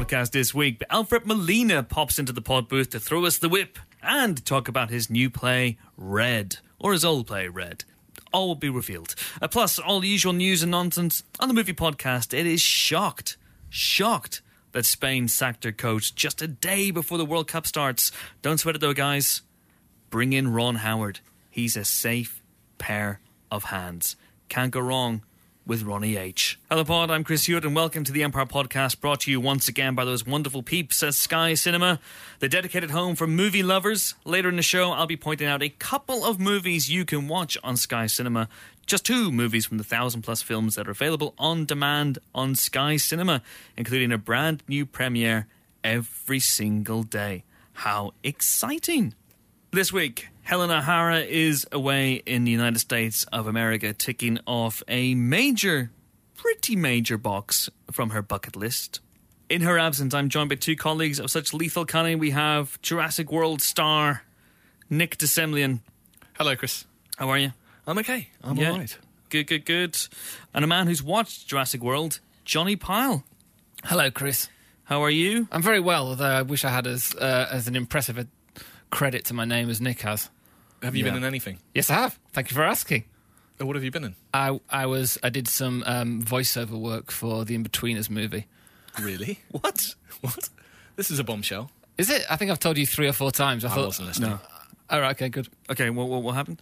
podcast this week, Alfred Molina pops into the pod booth to throw us the whip and talk about his new play, Red, or his old play, Red. All will be revealed. Plus, all the usual news and nonsense on the movie podcast. It is shocked that Spain sacked their coach just a day before the World Cup starts. Don't sweat it though, guys. Bring in Ron Howard. He's a safe pair of hands. Can't go wrong with Ronnie H. Hello pod, I'm Chris Hewitt and welcome to the Empire Podcast, brought to you once again by those wonderful peeps at Sky Cinema, the dedicated home for movie lovers. Later in the show I'll be pointing out a couple of movies you can watch on Sky Cinema. Just 2 movies from the 1,000+ films that are available on demand on Sky Cinema, including a brand new premiere every single day. How exciting! This week, Helen O'Hara is away in the United States of America, ticking off a pretty major box from her bucket list. In her absence, I'm joined by 2 colleagues of such lethal cunning. We have Jurassic World star Nick DeSemlian. Hello, Chris. How are you? I'm okay. I'm all right. Good. And a man who's watched Jurassic World, Johnny Pyle. Hello, Chris. How are you? I'm very well, although I wish I had as an impressive a credit to my name as Nick has. Have you been in anything? Yes, I have. Thank you for asking. What have you been in? I did some voiceover work for the In-Betweeners movie. Really? What? This is a bombshell. Is it? I think I've told you 3 or 4 times. I wasn't listening. No. All right, okay, good. Okay, what happened?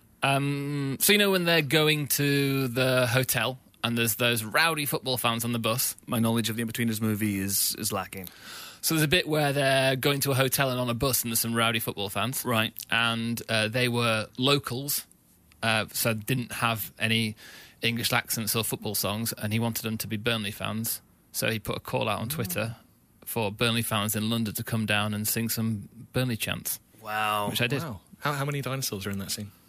So you know when they're going to the hotel and there's those rowdy football fans on the bus? My knowledge of the In-Betweeners movie is lacking. So there's a bit where they're going to a hotel and on a bus and there's some rowdy football fans. Right. And they were locals, so didn't have any English accents or football songs, and he wanted them to be Burnley fans. So he put a call out on Twitter for Burnley fans in London to come down and sing some Burnley chants. Wow. Which I did. Wow. How many dinosaurs are in that scene?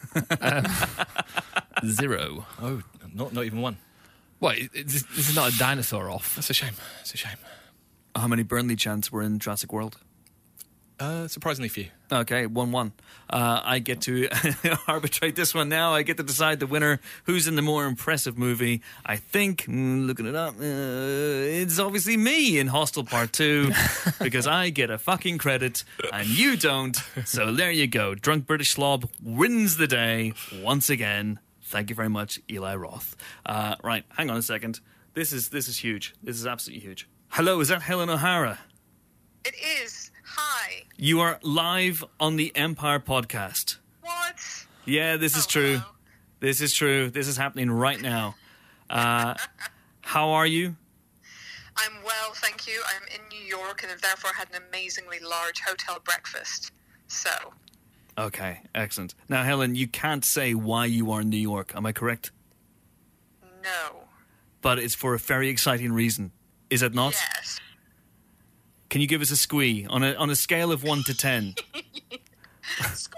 0. Oh, not even one. What? This is not a dinosaur off. That's a shame. How many Burnley chants were in Jurassic World? Surprisingly few. Okay, 1-1. I get to arbitrate this one now. I get to decide the winner. Who's in the more impressive movie? I think, looking it up, it's obviously me in Hostel Part 2 because I get a fucking credit and you don't. So there you go. Drunk British Slob wins the day once again. Thank you very much, Eli Roth. Right, hang on a second. This is huge. This is absolutely huge. Hello, is that Helen O'Hara? It is. Hi. You are live on the Empire Podcast. What? Yeah, this is true. Wow. This is true. This is happening right now. How are you? I'm well, thank you. I'm in New York and have therefore had an amazingly large hotel breakfast. So. Okay, excellent. Now, Helen, you can't say why you are in New York. Am I correct? No. But it's for a very exciting reason. Is it not? Yes. Can you give us a squee on a scale of 1 to 10? Squee!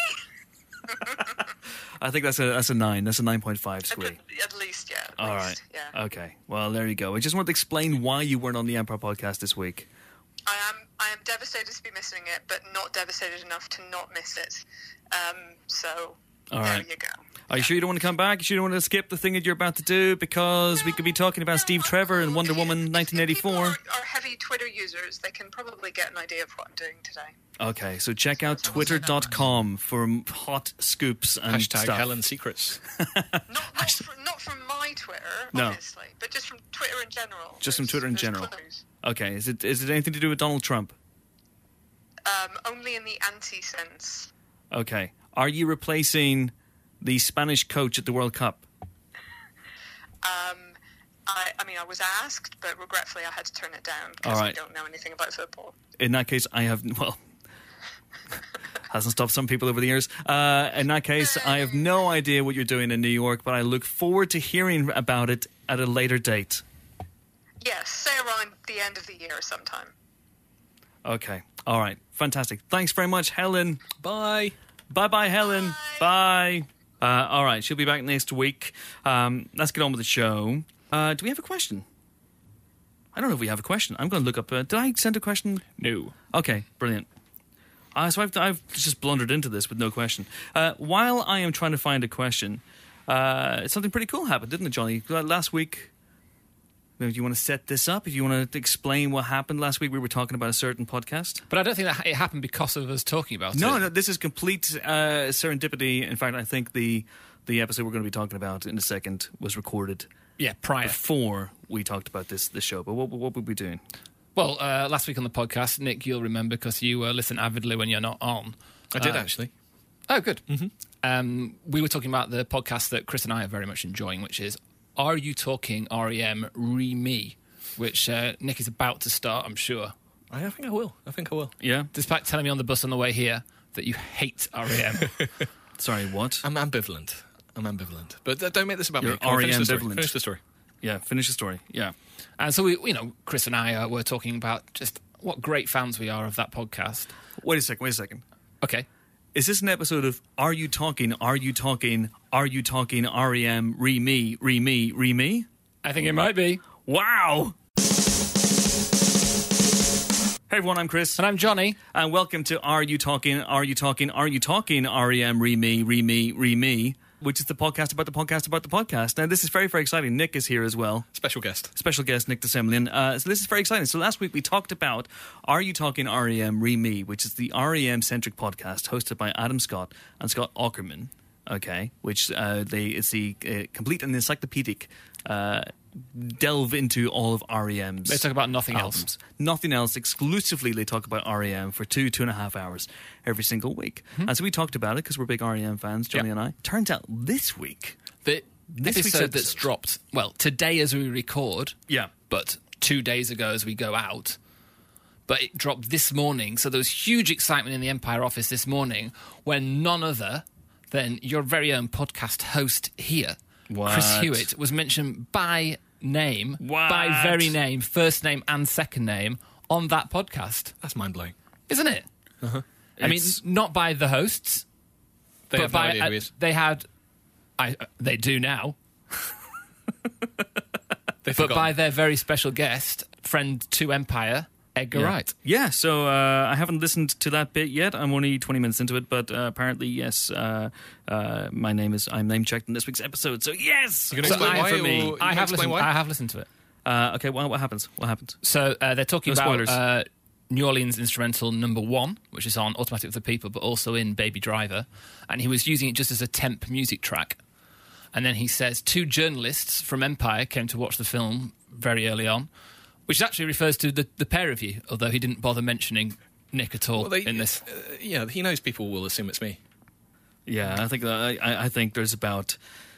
I think that's a 9. Am 9.5 squee. At least, yeah. All right. Yeah. Okay. Well, there you go. I just want to explain why you weren't on the Empire Podcast this week. I am devastated to be missing it, but not devastated enough to not miss it. So, All there right. you go. Are you sure you don't want to come back? You sure you don't want to skip the thing that you're about to do? Because we could be talking about Steve Trevor and Wonder Woman 1984. If people are heavy Twitter users, they can probably get an idea of what I'm doing today. Okay, so check out twitter.com for hot scoops and Hashtag stuff. Helen Secrets. Not from my Twitter, No. obviously, but just from Twitter in general. Just from Twitter in There's general. clues. Okay, is it anything to do with Donald Trump? Only in the anti-sense. Okay. Are you replacing the Spanish coach at the World Cup? I mean, I was asked, but regretfully I had to turn it down All because right. I don't know anything about football. In that case, I have... Well, hasn't stopped some people over the years. In that case, I have no idea what you're doing in New York, but I look forward to hearing about it at a later date. Yes, say around the end of the year sometime. Okay. All right. Fantastic. Thanks very much, Helen. Bye. Bye-bye, Helen. Bye. All right. She'll be back next week. Let's get on with the show. Do we have a question? I don't know if we have a question. I'm going to look up... did I send a question? No. Okay. Brilliant. So I've just blundered into this with no question. While I am trying to find a question, something pretty cool happened, didn't it, Johnny? Last week... Maybe you want to set this up? If you want to explain what happened last week, we were talking about a certain podcast. But I don't think that it happened because of us talking about it. No, this is complete serendipity. In fact, I think the episode we're going to be talking about in a second was recorded prior. before we talked about this show. But what would we be doing? Well, last week on the podcast, Nick, you'll remember because you listen avidly when you're not on. I did, actually. Oh, good. Mm-hmm. We were talking about the podcast that Chris and I are very much enjoying, which is Are You Talking REM Re-Me, which Nick is about to start, I'm sure. I think I will. Yeah? Despite telling me on the bus on the way here that you hate REM. Sorry, what? I'm ambivalent. But don't make this about You're me. Come on, ambivalent. Finish the story. Yeah, finish the story. Yeah. And so, Chris and I were talking about just what great fans we are of that podcast. Wait a second. Okay. Is this an episode of Are You Talking REM Re-Me? I think it might be. Wow! Hey everyone, I'm Chris. And I'm Johnny. And welcome to Are You Talking REM Re-Me, which is the podcast about the podcast about the podcast. Now, this is very, very exciting. Nick is here as well. Special guest, Nick DeSemlian. So this is very exciting. So last week we talked about Are You Talking REM Re-Me, which is the REM-centric podcast hosted by Adam Scott and Scott Aukerman, okay, which it's the complete and encyclopedic delve into all of REM's They talk about nothing albums. else. Nothing else. Exclusively, they talk about REM for 2.5 hours every single week. And so we talked about it because we're big REM fans, Johnny and I. Turns out this week... The This week's episode that's episode. dropped, well, today as we record, Yeah. but 2 days ago as we go out, but it dropped this morning, so there was huge excitement in the Empire office this morning when none other than your very own podcast host here, What? Chris Hewitt, was mentioned by name, What? by very name, first name and second name on that podcast. that's mind-blowing. Isn't it? I mean, not by the hosts, They but have no by idea who he is. they had... they do now. But by their very special guest, friend to Empire, Edgar Wright. Yeah, so I haven't listened to that bit yet. I'm only 20 minutes into it, but apparently, yes, I'm name checked in this week's episode. So yes, You gonna explain why, for or me. you gonna explain why? I have listened to it. Okay, well, what happens? So they're talking No about spoilers. New Orleans instrumental number 1, which is on Automatic for the People, but also in Baby Driver. And he was using it just as a temp music track. And then he says 2 journalists from Empire came to watch the film very early on, which actually refers to the pair of you, although he didn't bother mentioning Nick at all in this. Yeah, he knows people will assume it's me. Yeah, I think I think there's about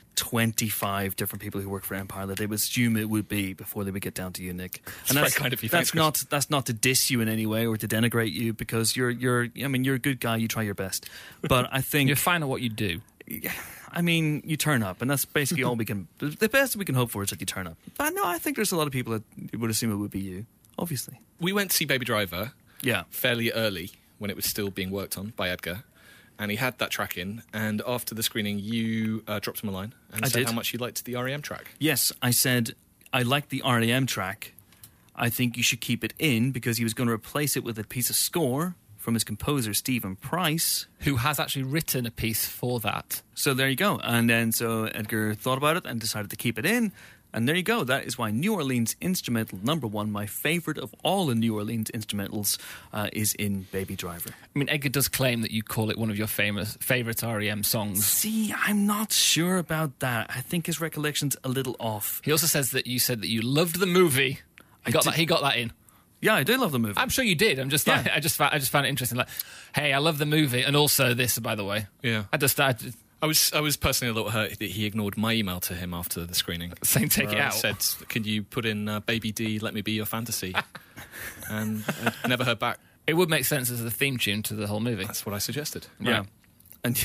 25 different people who work for Empire that they would assume it would be before they would get down to you, Nick. And very kind of you. Thanks, that's not to diss you in any way or to denigrate you, because you're a good guy. You try your best, but I think You're fine at what you do. I mean, you turn up, and that's basically all we can. The best we can hope for is that you turn up. But no, I think there's a lot of people that would assume it would be you. Obviously, We went to see Baby Driver yeah. fairly early when it was still being worked on by Edgar, and he had that track in. And after the screening, you dropped him a line and I said did. how much you liked the REM track. Yes, I said I like the REM track. I think you should keep it in because he was going to replace it with a piece of score from his composer Stephen Price. Who has actually written a piece for that. So there you go. And then so Edgar thought about it and decided to keep it in. And there you go. That is why New Orleans instrumental number 1, my favourite of all the New Orleans instrumentals, is in Baby Driver. I mean, Edgar does claim that you call it one of your favourite REM songs. See, I'm not sure about that. I think his recollection's a little off. He also says that you said that you loved the movie. He got that in. Yeah, I did love the movie. I'm sure you did. I'm just like, Yeah. I just found it interesting. Like, hey, I love the movie, and also this, by the way. Yeah. I I was personally a little hurt that he ignored my email to him after the screening. saying take it I out. said, "Can you put in Baby D, Let Me Be Your Fantasy?" And I never heard back. It would make sense as the theme tune to the whole movie. That's what I suggested. yeah. Right. And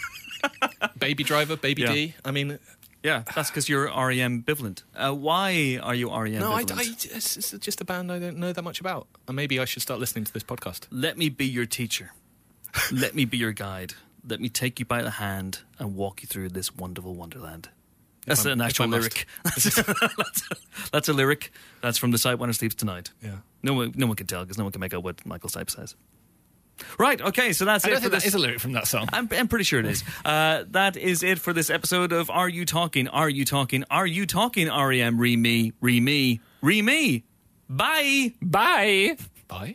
Baby Driver, Baby Yeah. D. I mean, yeah, that's because you're REM ambivalent. Why are you REM no, ambivalent? it's just a band I don't know that much about. And maybe I should start listening to this podcast. Let me be your teacher. Let me be your guide. Let me take you by the hand and walk you through this wonderful wonderland. That's an actual if I must. lyric. That's a lyric. That's from The Sight When It Sleeps Tonight. Yeah. No one can tell because no one can make out what Michael Stipe says. Right, okay, so that's I it don't for think this. that is a lyric from that song. I'm pretty sure it is. That is it for this episode of Are You Talking? Are You Talking? Are You Talking? REM, re-me, re-me, re-me. Bye! Bye. Bye.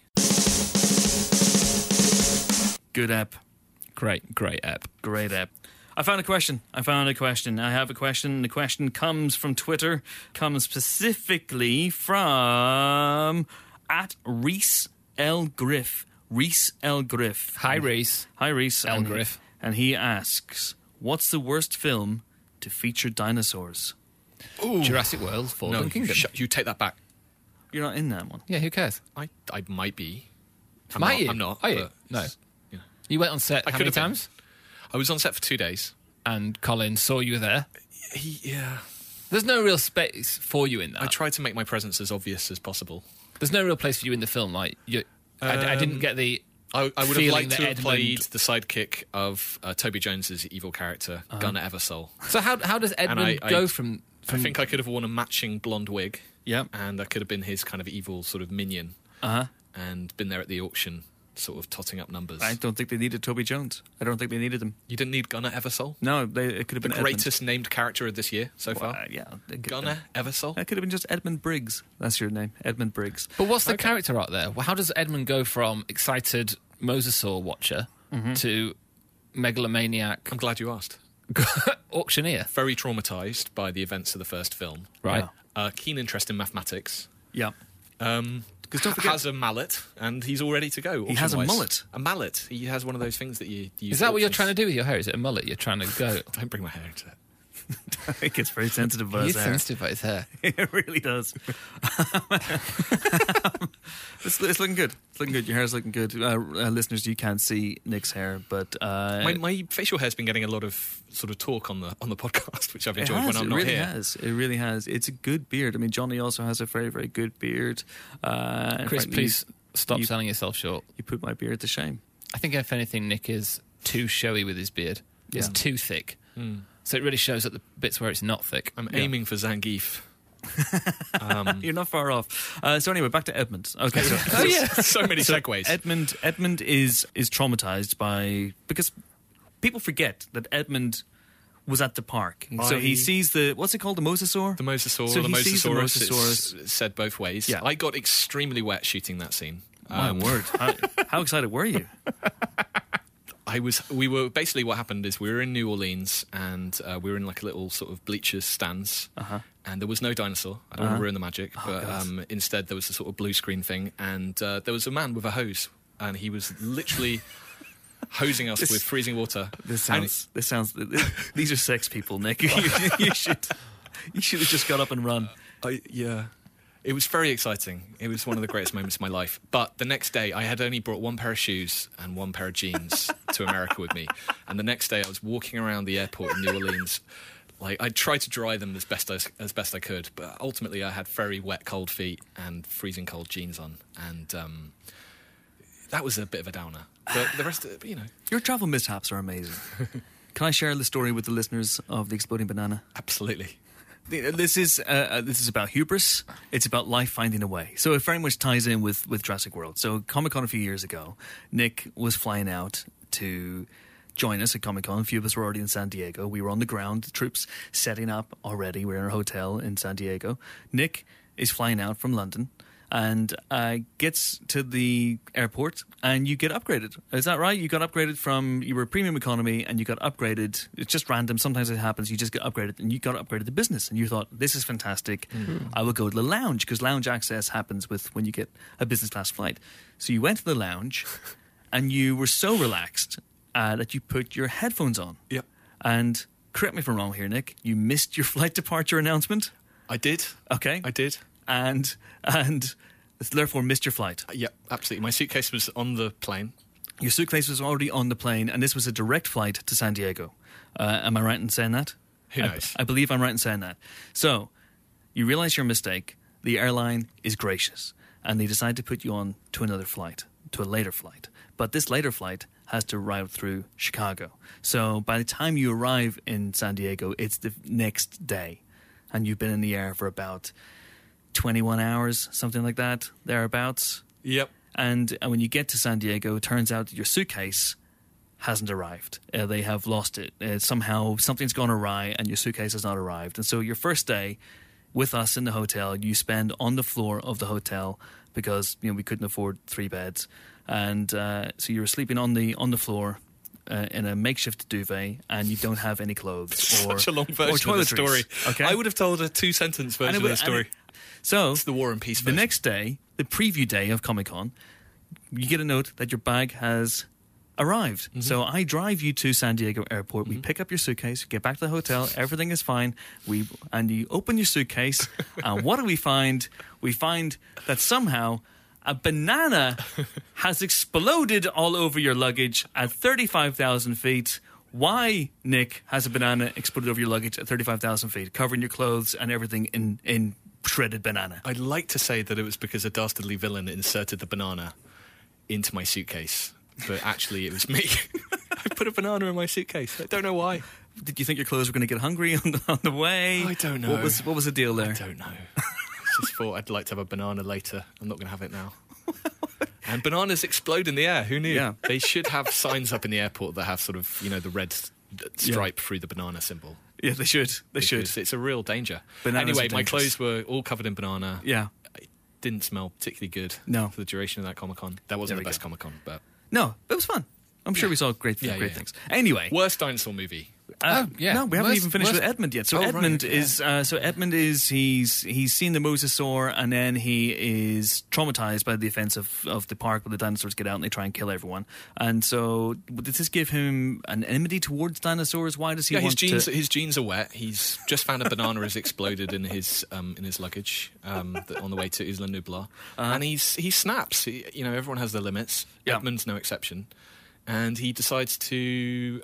Good app. Great app. Great app. I found a question. I have a question. The question comes from Twitter. Comes specifically from @Reese L. Griff. Reese L. Griff. Hi, Reese. Hi, Reese L. And- Griff. And he asks, what's the worst film to feature dinosaurs? Ooh. Jurassic World, Fallen No, Kingdom. you take that back. You're not in that one. Yeah, who cares? I might be. Might you? I'm not. Are you? but, No. you know. You went on set I how could many have been. times? I was on set for 2 days. And Colin saw you there. Yeah. There's no real space for you in that. I tried to make my presence as obvious as possible. There's no real place for you in the film. Like I didn't get the. I would have feeling liked that to have Edmund- played the sidekick of Toby Jones's evil character, Gunnar Eversole. So how does Edmund I- go from? I think I could have worn a matching blonde wig. Yep. And I could have been his kind of evil sort of minion. Uh-huh. And been there at the auction, sort of totting up numbers. I don't think they needed Toby Jones. I don't think they needed him. You didn't need Gunnar Eversole? No, it could have The been greatest named character of this year so Edmund. far? Yeah. It could- Gunnar Eversole? That could have been just Edmund Briggs. That's your name, Edmund Briggs. But what's the character art there? Well, how does Edmund go from excited mosasaur watcher to megalomaniac I'm glad you asked. auctioneer? Very traumatised by the events of the first film. Right. Keen interest in mathematics. Yeah. Because don't forget- has a mallet, and he's all ready to go. He has a auction-wise. mullet? A mallet. He has one of those things that you use. Is that what you're auctions. trying to do with your hair? Is it a mullet you're trying to go? Don't bring my hair into it. It gets very sensitive about his He's hair. sensitive about his hair. It really does. It's looking good. It's looking good. Your hair's looking good. Listeners, you can't see Nick's hair, but My facial hair's been getting a lot of sort of talk on the podcast, which I've enjoyed when I'm not it really here. has. It really has. It's a good beard. I mean, Johnny also has a very, very good beard. In Chris, fact, please stop you- selling yourself short. You put my beard to shame. I think, if anything, Nick is too showy with his beard. It's Yeah. too thick. So it really shows at the bits where it's not thick. I'm aiming for Zangief. You're not far off. So anyway, back to Edmund. Okay, so, Oh, yeah. So many segues. Edmund is traumatized by because people forget that Edmund was at the park. So he sees what's it called, the mosasaur? The mosasaur, So the he sees the mosasaurus. mosasaurus. It's said both ways. Yeah. I got extremely wet shooting that scene. My word! How excited were you? We were basically, what happened is we were in New Orleans and we were in like a little sort of bleachers stands, and there was no dinosaur. I don't want to ruin the magic, but instead there was a sort of blue screen thing, and there was a man with a hose, and he was literally hosing us with freezing water. This sounds. These are sex people, Nick. you should have just got up and run. Yeah. It was very exciting. It was one of the greatest moments of my life. But the next day, I had only brought one pair of shoes and one pair of jeans to America with me. And the next day, I was walking around the airport in New Orleans. Like, I tried to dry them as best I could, but ultimately, I had very wet, cold feet and freezing cold jeans on. And that was a bit of a downer. But the rest of it, you know. Your travel mishaps are amazing. Can I share the story with the listeners of The Exploding Banana? Absolutely. This is about hubris. It's about life finding a way. So it very much ties in with Jurassic World. So Comic-Con a few years ago, Nick was flying out to join us at Comic-Con. A few of us were already in San Diego. We were on the ground, the troops setting up already. We're in our hotel in San Diego. Nick is flying out from London and gets to the airport, and you get upgraded. Is that right? You got upgraded you were premium economy, and you got upgraded. It's just random. Sometimes it happens. You just get upgraded, and you got upgraded to business. And you thought, this is fantastic. I will go to the lounge, because lounge access happens when you get a business class flight. So you went to the lounge, and you were so relaxed that you put your headphones on. Yep. And correct me if I'm wrong here, Nick, you missed your flight departure announcement. I did. Okay. I did. And therefore missed your flight. Yep, absolutely. My suitcase was on the plane. Your suitcase was already on the plane, and this was a direct flight to San Diego. Am I right in saying that? Who knows? I believe I'm right in saying that. So, you realize your mistake. The airline is gracious, and they decide to put you on to another flight, to a later flight. But this later flight has to arrive through Chicago. So, by the time you arrive in San Diego, it's the next day, and you've been in the air for about 21 hours, something like that, thereabouts. Yep. And when you get to San Diego, it turns out that your suitcase hasn't arrived. They have lost it. Somehow something's gone awry and your suitcase has not arrived. And so your first day with us in the hotel, you spend on the floor of the hotel because we couldn't afford 3 beds. And so you're sleeping on the floor in a makeshift duvet, and you don't have any clothes. Such a long version of the story. Okay? I would have told a 2-sentence version of the story. So it's the War and Peace the version. next day, the preview day of Comic-Con, you get a note that your bag has arrived. Mm-hmm. So I drive you to San Diego Airport. We pick up your suitcase, get back to the hotel, everything is fine. And you open your suitcase, and what do we find? We find that somehow a banana has exploded all over your luggage at 35,000 feet. Why, Nick, has a banana exploded over your luggage at 35,000 feet, covering your clothes and everything in shredded banana? I'd like to say that it was because a dastardly villain inserted the banana into my suitcase, but actually it was me. I put a banana in my suitcase. I don't know why. Did you think your clothes were going to get hungry on the way? I don't know. What was the deal there? I don't know. Just thought I'd like to have a banana later. I'm not going to have it now. And bananas explode in the air. Who knew? Yeah. They should have signs up in the airport that have sort of, the red stripe through the banana symbol. Yeah, they should. They should. Because it's a real danger. Bananas Anyway, are my dangerous. clothes were all covered in banana. Yeah. It didn't smell particularly good No. for the duration of that Comic-Con. That wasn't There the we best go. Comic-Con, but... No, it was fun. I'm sure we saw great things. Anyway. Worst dinosaur movie. No, we haven't even finished with Edmund yet. So Edmund is he's seen the mosasaur, and then he is traumatized by the events of the park where the dinosaurs get out and they try and kill everyone. And so, does this give him an enmity towards dinosaurs? Why does he want his genes are wet. He's just found a banana has exploded in his luggage on the way to Isla Nublar, and he snaps. Everyone has their limits. Yeah. Edmund's no exception, and he decides to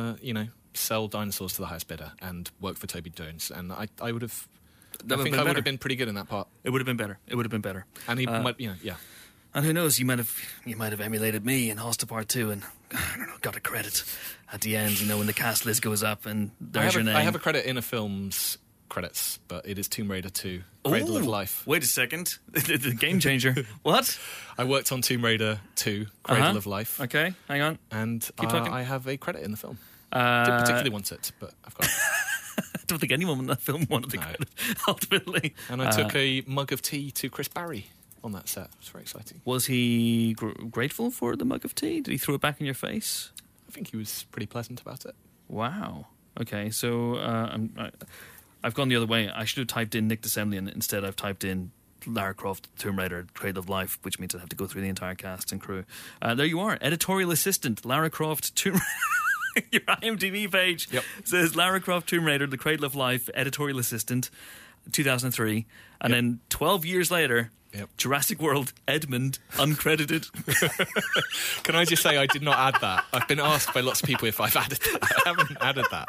sell dinosaurs to the highest bidder and work for Toby Jones. And I would have. I think I would have been pretty good in that part. It would have been better. And he might, And who knows? You might have emulated me in Hosta Part 2 and I don't know, got a credit at the end. When the cast list goes up and there's your name. I have a credit in a film's credits, but it is Tomb Raider 2, Cradle of Life. Wait a second, the game changer. What? I worked on Tomb Raider 2, Cradle of Life. Okay, hang on. And Keep talking. I have a credit in the film. I didn't particularly want it, but I've got it. I don't think anyone in that film wanted the credit, ultimately. And I took a mug of tea to Chris Barry on that set. It was very exciting. Was he grateful for the mug of tea? Did he throw it back in your face? I think he was pretty pleasant about it. Wow. Okay, so I've gone the other way. I should have typed in Nick DeSemlian. Instead, I've typed in Lara Croft, Tomb Raider, Cradle of Life, which means I have to go through the entire cast and crew. There you are, editorial assistant, Lara Croft, Tomb Raider. Your IMDb page says Lara Croft, Tomb Raider, The Cradle of Life, editorial assistant, 2003. And then 12 years later, Jurassic World, Edmund, uncredited. Can I just say I did not add that? I've been asked by lots of people if I've added that. I haven't added that.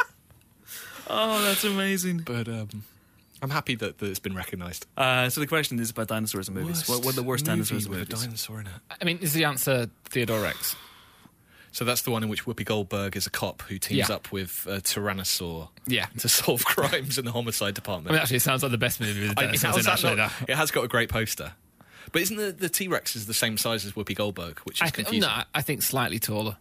Oh, that's amazing. But I'm happy that it's been recognised. So the question is about dinosaurs in movies. What are the worst dinosaurs in with movies? a dinosaur in it? I mean, is the answer Theodore Rex? So that's the one in which Whoopi Goldberg is a cop who teams up with a Tyrannosaur to solve crimes in the homicide department. I mean, actually, it sounds like the best movie with dinosaurs in, actually. It has got a great poster. But isn't the T-Rex is the same size as Whoopi Goldberg, which is confusing? No, I think slightly taller.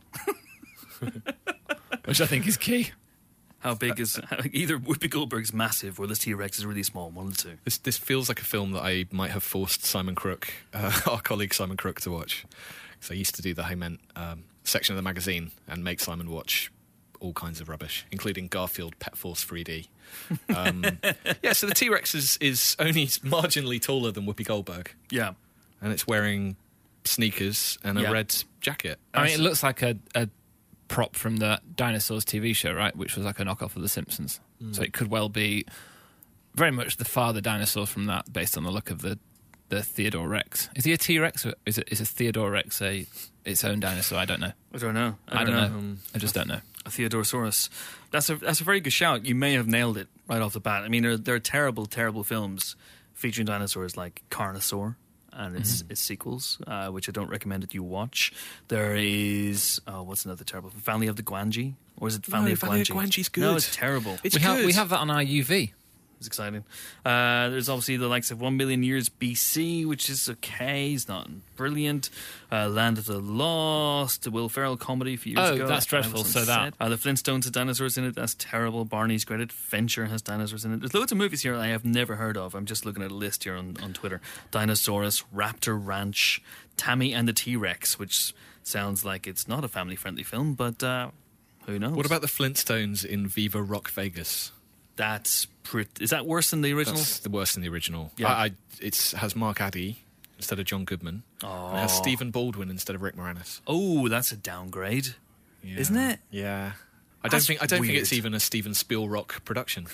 Which I think is key. How big is... Either Whoopi Goldberg's massive or the T-Rex is really small, one of the two. This feels like a film that I might have forced Simon Crook, our colleague Simon Crook, to watch. So I used to do the Hayment section of the magazine and make Simon watch all kinds of rubbish, including Garfield Pet Force 3D. So the T-Rex is only marginally taller than Whoopi Goldberg. Yeah. And it's wearing sneakers and a red jacket. I mean, it looks like a prop from the Dinosaurs TV show, right? Which was like a knockoff of The Simpsons. So it could well be very much the father dinosaur from that, based on the look of the Theodore Rex. Is he a T-Rex, or is a Theodore Rex its own dinosaur? I don't know. I don't know. I don't know. I just don't know. A Theodorosaurus. That's a very good shout. You may have nailed it right off the bat. I mean, there are terrible, terrible films featuring dinosaurs like Carnosaur and its sequels, which I don't recommend that you watch. There is... what's another terrible... Family of the Guanji? Or is it Family of Guanji? Family of Guanji's good. No, it's terrible. It's good. We have that on our UV. It's exciting. There's obviously the likes of 1 Million Years BC, which is okay. It's not brilliant. Land of the Lost, the Will Ferrell comedy a few years ago. Oh, that's dreadful. So that. The Flintstones has dinosaurs in it. That's terrible. Barney's Great Adventure has dinosaurs in it. There's loads of movies here I have never heard of. I'm just looking at a list here on Twitter. Dinosaurus, Raptor Ranch, Tammy and the T-Rex, which sounds like it's not a family-friendly film, but who knows? What about the Flintstones in Viva Rock Vegas? That's is that worse than the original? That's the worse than the original. Yeah. It has Mark Addy instead of John Goodman. Oh. And it has Stephen Baldwin instead of Rick Moranis. Oh, that's a downgrade, Yeah. isn't it? Yeah. I That's don't think weird. it's even a Steven Spielrock production,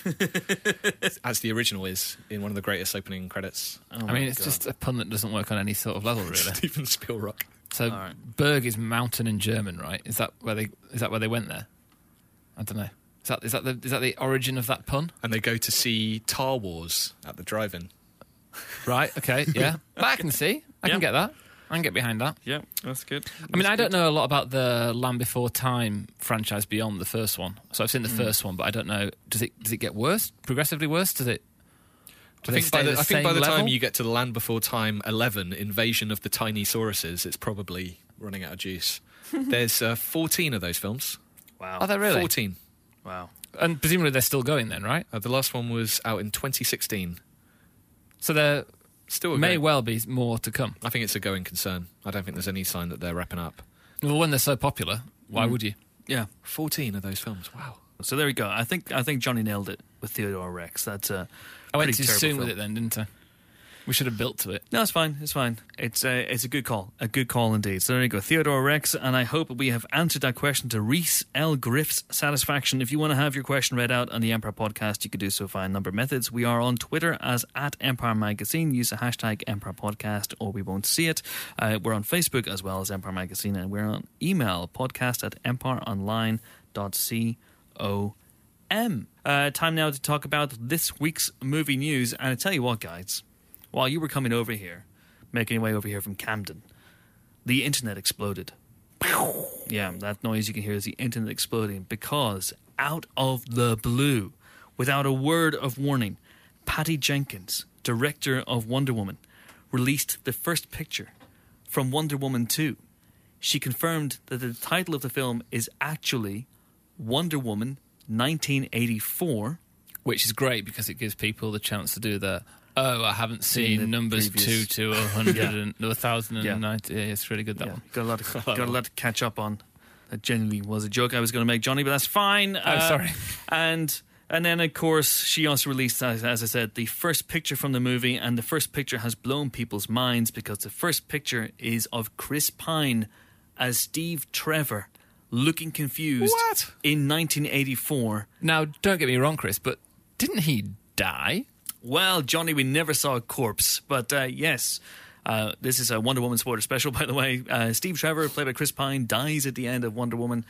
as the original is in one of the greatest opening credits. Oh I mean, it's just a pun that doesn't work on any sort of level, really. Steven Spielrock. So All right. Berg is mountain in German, right? Is that where they went there? I don't know. Is that the origin of that pun? And they go to see Tar Wars at the drive-in. Right. Okay. Yeah. But I can see. I Yeah. can get that. I can get behind that. Yeah, that's good. I mean, I don't know a lot about the Land Before Time franchise beyond the first one. So I've seen the first one, but I don't know. Does it get worse? Progressively worse? Does it? I think by the time you get to the Land Before Time 11, Invasion of the Tiny Sauruses, it's probably running out of juice. There's 14 of those films. Wow. Are they really? 14. Wow. And presumably they're still going then, right? The last one was out in 2016. So there Still may going. well be more to come. I think it's a going concern. I don't think there's any sign that they're wrapping up. Well, when they're so popular, why would you? Yeah. 14 of those films. Wow. So there we go. I think Johnny nailed it with Theodore Rex. That's a I went pretty too terrible soon film. with it then, didn't I? We should have built to it. No, it's fine. It's fine. It's a good call. A good call indeed. So there you go. Theodore Rex, and I hope we have answered that question to Rhys L. Griff's satisfaction. If you want to have your question read out on the Empire Podcast, you can do so via a number of methods. We are on Twitter as @Empire Magazine. Use the hashtag Empire Podcast or we won't see it. We're on Facebook as well as Empire Magazine, and we're on email podcast@empireonline.com. Time now to talk about this week's movie news. And I tell you what, guys, while you were coming over here, making your way over here from Camden, the internet exploded. Yeah, that noise you can hear is the internet exploding because out of the blue, without a word of warning, Patty Jenkins, director of Wonder Woman, released the first picture from Wonder Woman 2. She confirmed that the title of the film is actually Wonder Woman 1984. Which is great because it gives people the chance to do the, I haven't seen the numbers previous- 2 to 100 Yeah. and 1,090. Yeah, it's really good, that Yeah, one. got a lot to catch up on. That genuinely was a joke I was going to make, Johnny, but that's fine. Sorry. And then, of course, she also released, as I said, the first picture from the movie, and the first picture has blown people's minds because the first picture is of Chris Pine as Steve Trevor, looking confused What? in 1984. Now, don't get me wrong, Chris, but didn't he die? Well, Johnny, we never saw a corpse, but yes. This is a Wonder Woman spoiler special, by the way. Steve Trevor, played by Chris Pine, dies at the end of Wonder Woman,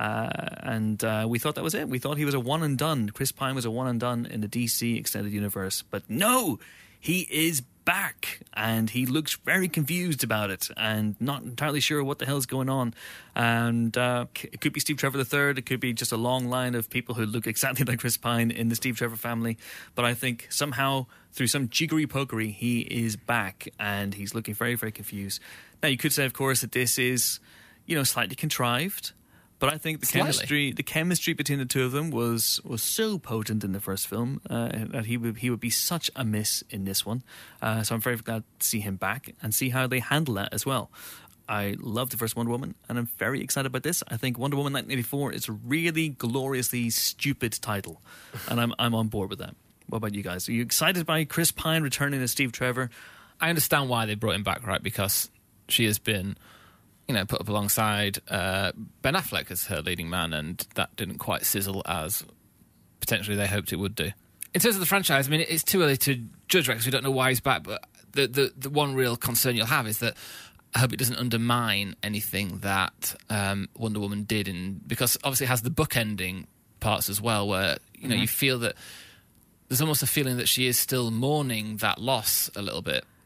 and we thought that was it. We thought he was a one and done. Chris Pine was a one and done in the DC Extended Universe, but no, he is back, and he looks very confused about it, and not entirely sure what the hell's going on. And it could be Steve Trevor III. It could be just a long line of people who look exactly like Chris Pine in the Steve Trevor family. But I think somehow, through some jiggery-pokery, he is back, and he's looking very, very confused. Now, you could say, of course, that this is, slightly contrived. But I think the chemistry between the two of them was so potent in the first film that he would be such a miss in this one. So I'm very glad to see him back and see how they handle that as well. I love the first Wonder Woman, and I'm very excited about this. I think Wonder Woman 1984 is a really gloriously stupid title, and I'm on board with that. What about you guys? Are you excited by Chris Pine returning as Steve Trevor? I understand why they brought him back, right? Because she has been, put up alongside Ben Affleck as her leading man, and that didn't quite sizzle as potentially they hoped it would do. In terms of the franchise, I mean, it's too early to judge, right, because we don't know why he's back, but the one real concern you'll have is that I hope it doesn't undermine anything that Wonder Woman did, because obviously it has the bookending parts as well, where, you feel that there's almost a feeling that she is still mourning that loss a little bit.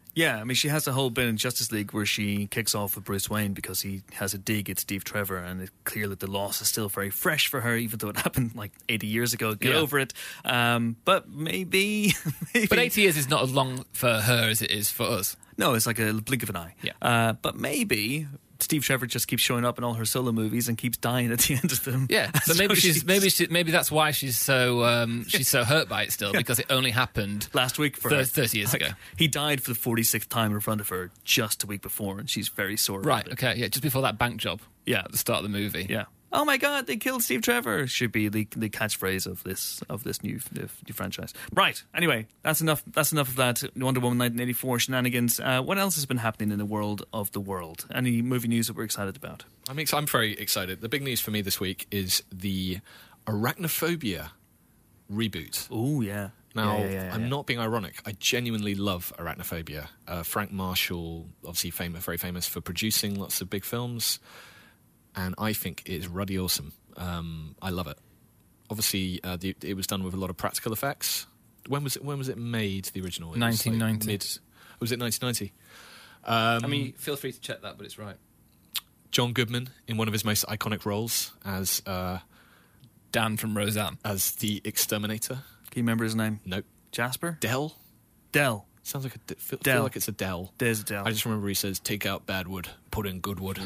Yeah, I mean, she has a whole bit in Justice League where she kicks off with Bruce Wayne because he has a dig at Steve Trevor, and it's clear that the loss is still very fresh for her, even though it happened like 80 years ago. Get over it. But maybe... But 80 years is not as long for her as it is for us. No, it's like a blink of an eye. Yeah. But maybe Steve Trevor just keeps showing up in all her solo movies and keeps dying at the end of them. Yeah, so maybe that's why she's so hurt by it still, because it only happened last week for her. 30 years ago. He died for the 46th time in front of her just a week before, and she's very sore about it. Okay, yeah, just before that bank job. Yeah, at the start of the movie. Yeah. Oh my God! They killed Steve Trevor. Should be the catchphrase of this new franchise. Right. Anyway, that's enough. That's enough of that Wonder Woman 1984 shenanigans. What else has been happening in the world of the world? Any movie news that we're excited about? I'm very excited. The big news for me this week is the Arachnophobia reboot. Oh yeah. Now, I'm not being ironic. I genuinely love Arachnophobia. Frank Marshall, obviously very famous for producing lots of big films. And I think it's ruddy awesome. I love it. Obviously, it was done with a lot of practical effects. When was it made? The original? 1990. Was it 1990? I mean, feel free to check that, but it's right. John Goodman in one of his most iconic roles as Dan from Roseanne, as the exterminator. Can you remember his name? Nope. Jasper? Dell. Sounds like feel like it's a Dell. There's a Dell. I just remember he says, "Take out bad wood, put in good wood."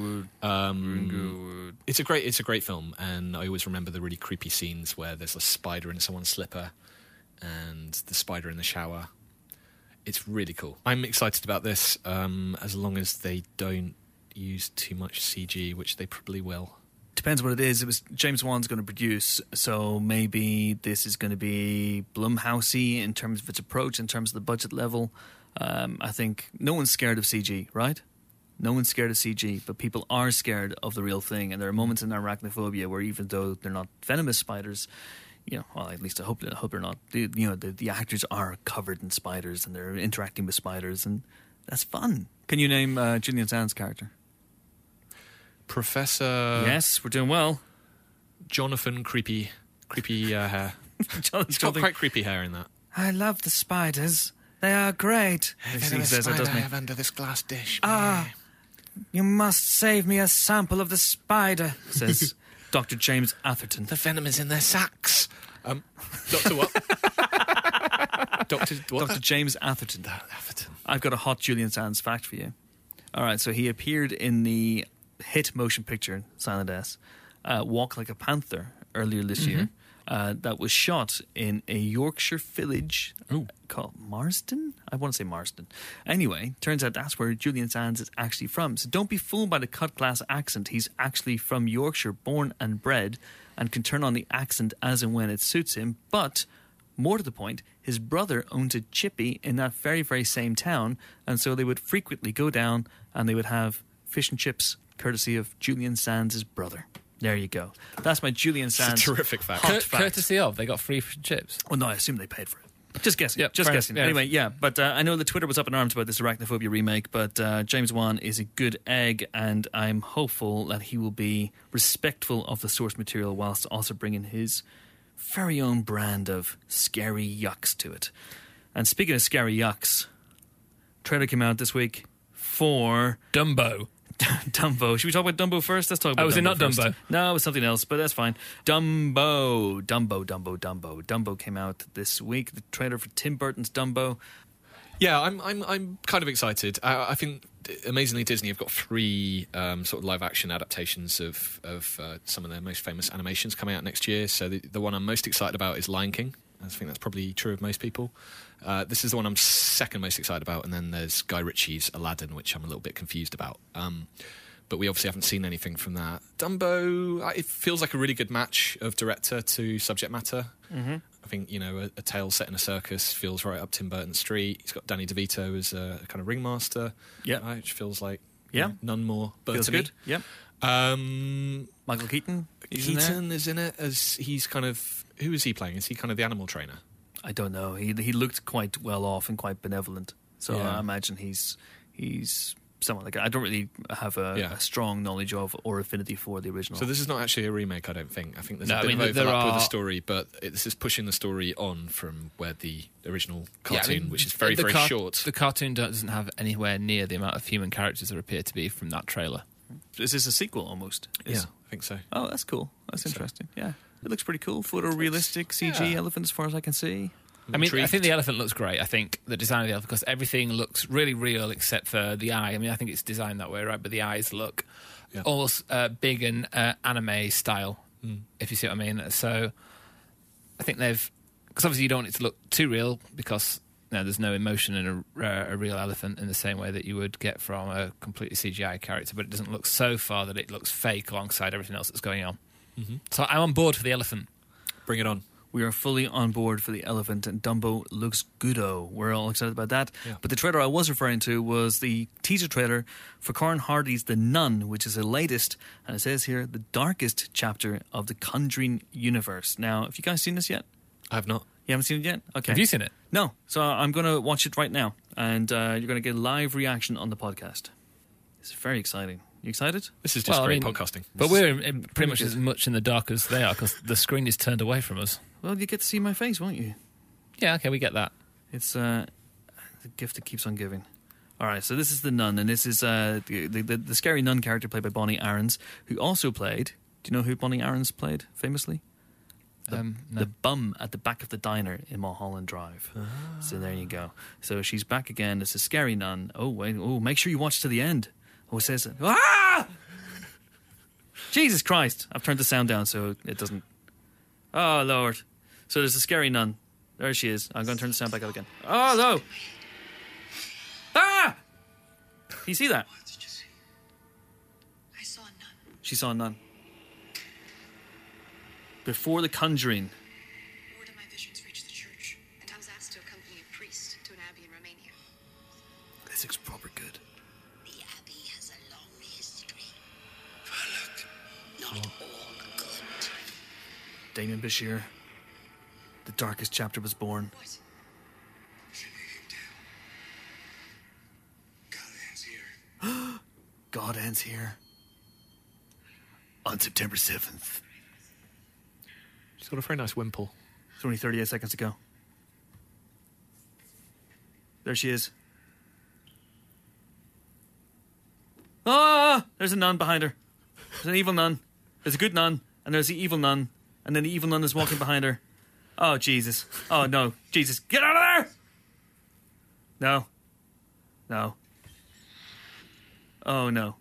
It's a great film, and I always remember the really creepy scenes where there's a spider in someone's slipper, and the spider in the shower. It's really cool. I'm excited about this, as long as they don't use too much CG, which they probably will. Depends what it is. It was James Wan's going to produce, so maybe this is going to be Blumhousey in terms of its approach, in terms of the budget level. I think no one's scared of CG, right? No one's scared of CG, but people are scared of the real thing. And there are moments in Arachnophobia where, even though they're not venomous spiders, well, at least I hope they're not. The actors are covered in spiders and they're interacting with spiders, and that's fun. Can you name Julian Sands' character? Professor. Yes, we're doing well. Jonathan, creepy hair. He's got quite creepy hair in that. I love the spiders. They are great. He says, I have under this glass dish. You must save me a sample of the spider, says Dr. James Atherton. The venom is in their sacks. Dr. what? Dr. James Atherton. Atherton. I've got a hot Julian Sands fact for you. All right, so he appeared in the hit motion picture, Silent S, Walk Like a Panther, earlier this year. That was shot in a Yorkshire village called Marsden? I want to say Marsden. Anyway, turns out that's where Julian Sands is actually from. So don't be fooled by the cut-class accent. He's actually from Yorkshire, born and bred, and can turn on the accent as and when it suits him. But, more to the point, his brother owns a chippy in that very, very same town, and so they would frequently go down and they would have fish and chips, courtesy of Julian Sands' brother. There you go. That's my Julian Sands. It's a terrific fact. Courtesy of, they got free chips. Well, no, I assume they paid for it. Just guessing. Yep, just guessing. Yeah. Anyway, yeah. But I know that Twitter was up in arms about this Arachnophobia remake, but James Wan is a good egg, and I'm hopeful that he will be respectful of the source material whilst also bringing his very own brand of scary yucks to it. And speaking of scary yucks, trailer came out this week for Dumbo. Dumbo. Should we talk about Dumbo first? Let's talk about Dumbo. Was it not first. Dumbo? No, it was something else, but that's fine. Dumbo. Dumbo came out this week. The trailer for Tim Burton's Dumbo. Yeah, I'm kind of excited. I think, amazingly, Disney have got 3 sort of live-action adaptations of some of their most famous animations coming out next year. So the one I'm most excited about is Lion King. I think that's probably true of most people. This is the one I'm second most excited about, and then there's Guy Ritchie's Aladdin, which I'm a little bit confused about. But we obviously haven't seen anything from that. Dumbo, it feels like a really good match of director to subject matter. Mm-hmm. I think, a tale set in a circus feels right up Tim Burton's street. He's got Danny DeVito as a kind of ringmaster, which feels like none more Burton-y. Feels good, yep. Michael Keaton? Keaton is in it as he's kind of... Who is he playing? Is he kind of the animal trainer? I don't know. He looked quite well off and quite benevolent. So I imagine he's somewhat like I don't really have Yeah. a strong knowledge of or affinity for the original. So this is not actually a remake, I don't think. I think there's No, a I bit mean, of there overlap with the are- story, but this is pushing the story on from where the original cartoon, Yeah, I mean, which is very, the very short. The cartoon doesn't have anywhere near the amount of human characters there appear to be from that trailer. Is this a sequel almost? Yeah, I think so. Oh, that's cool. That's interesting. Yeah. It looks pretty cool. Photorealistic CG elephant as far as I can see. I mean, I Intrigued. think the elephant looks great. I think the design of the elephant, because everything looks really real except for the eye. I mean, I think it's designed that way, right? But the eyes look Yeah. almost big and anime style, if you see what I mean. So I think they've... Because obviously you don't want it to look too real because there's no emotion in a real elephant in the same way that you would get from a completely CGI character, but it doesn't look so far that it looks fake alongside everything else that's going on. So I'm on board for the elephant. Bring it on. We are fully on board for the elephant, and Dumbo looks goodo. We're all excited about that. Yeah. But the trailer I was referring to was the teaser trailer for Corin Hardy's The Nun, which is the latest, and it says here, the darkest chapter of the Conjuring universe. Now, have you guys seen this yet? I have not. You haven't seen it yet? Okay. Have you seen it? No. So I'm going to watch it right now, and you're going to get a live reaction on the podcast. It's very exciting. You excited? This is just Well, I great mean, podcasting. But we're pretty much good. as much in the dark as they are because the screen is turned away from us. Well, you get to see my face, won't you? Yeah, okay, we get that. It's the gift that keeps on giving. All right, so this is the nun, and this is the scary nun character played by Bonnie Aarons, who also played. Do you know who Bonnie Aarons played famously? No. The bum at the back of the diner in Mulholland Drive. So there you go. So she's back again as a scary nun. Oh wait! Oh, make sure you watch to the end. Oh, it says, ah! Jesus Christ! I've turned the sound down so it doesn't. Oh Lord! So there's a scary nun. There she is. I'm going to turn the sound back up again. Oh no! Ah! Can you see that? What did you see? I saw a nun. She saw a nun. Before The Conjuring. Word of my visions reached the church, and I was asked to accompany a priest to an abbey in Romania. This looks proper good. The abbey has a long history. Not all good. Damien Bashir. The darkest chapter was born. What? God ends here. On September 7th. She's got a very nice wimple. It's only 38 seconds to go. There she is. Ah! There's a nun behind her. There's an evil nun. There's a good nun. And there's the evil nun. And then the evil nun is walking behind her. Oh, Jesus. Oh, no. Jesus. Get out of there! No. No. Oh, no.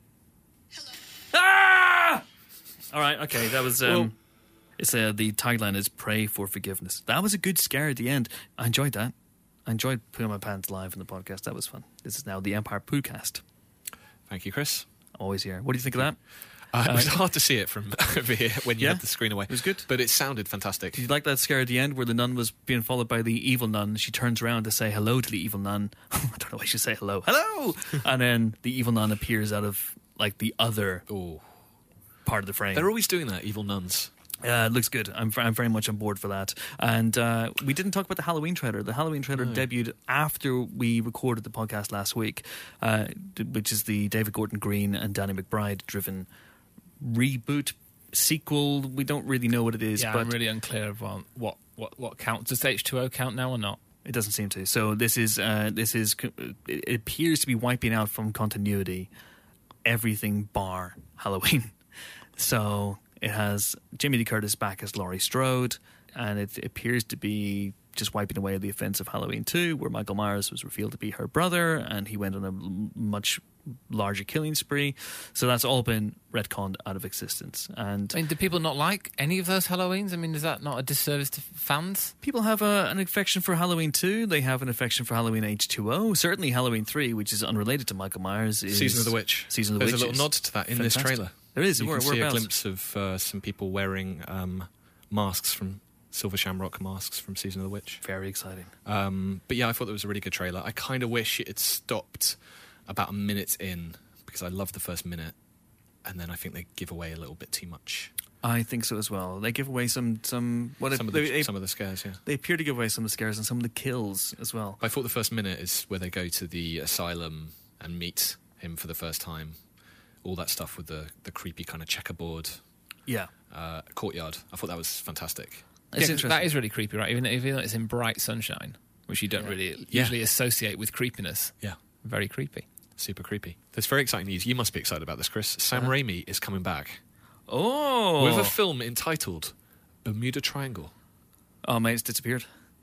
Ah! All right, okay. That was... It's the tagline is "Pray for forgiveness." That was a good scare at the end. I enjoyed that. I enjoyed putting my pants live in the podcast. That was fun. This is now the Empire Podcast. Thank you, Chris. I'm always here. What do you think of that? It was hard to see it from over here when you Yeah? had the screen away. It was good. But it sounded fantastic. Did you like that scare at the end where the nun was being followed by the evil nun? She turns around to say hello to the evil nun. I don't know why she say hello. Hello! And then the evil nun appears out of like the other Oh, part of the frame. they're always doing that, evil nuns. It looks good. I'm very much on board for that. And we didn't talk about the Halloween trailer. The Halloween trailer debuted after we recorded the podcast last week, which is the David Gordon Green and Danny McBride driven reboot sequel. We don't really know what it is, Yeah, but I'm really unclear of what counts. Does H2O count now or not? it doesn't seem to. So this is it appears to be wiping out from continuity everything bar Halloween. So it has Jamie Lee Curtis back as Laurie Strode, and it appears to be just wiping away the offense of Halloween 2, where Michael Myers was revealed to be her brother, and he went on a much larger killing spree. So that's all been retconned out of existence. And I mean, do people not like any of those Halloweens? I mean, is that not a disservice to fans? people have an affection for Halloween 2. They have an affection for Halloween H2O. Certainly Halloween 3, which is unrelated to Michael Myers, is Season of the Witch. Season of the There's Witch a little nod to that in this fantastic. trailer. There is. You can see a Whereabouts? glimpse of some people wearing masks from Silver Shamrock masks from Season of the Witch. Very exciting. But yeah, I thought that was a really good trailer. I kind of wish it had stopped about a minute in because I love the first minute, and then I think they give away a little bit too much. I think so as well. They give away some Some of the scares, yeah. they appear to give away some of the scares and some of the kills as well. I thought the first minute is where they go to the asylum and meet him for the first time. All that stuff with the creepy kind of checkerboard Yeah. courtyard. I thought that was fantastic. It's interesting. That is really creepy, right? Even though it's in bright sunshine, which you don't really usually associate with creepiness. Yeah. Very creepy. Super creepy. There's very exciting news. You must be excited about this, Chris. Sam Raimi is coming back Oh. with a film entitled Bermuda Triangle. Oh, mate, it's disappeared.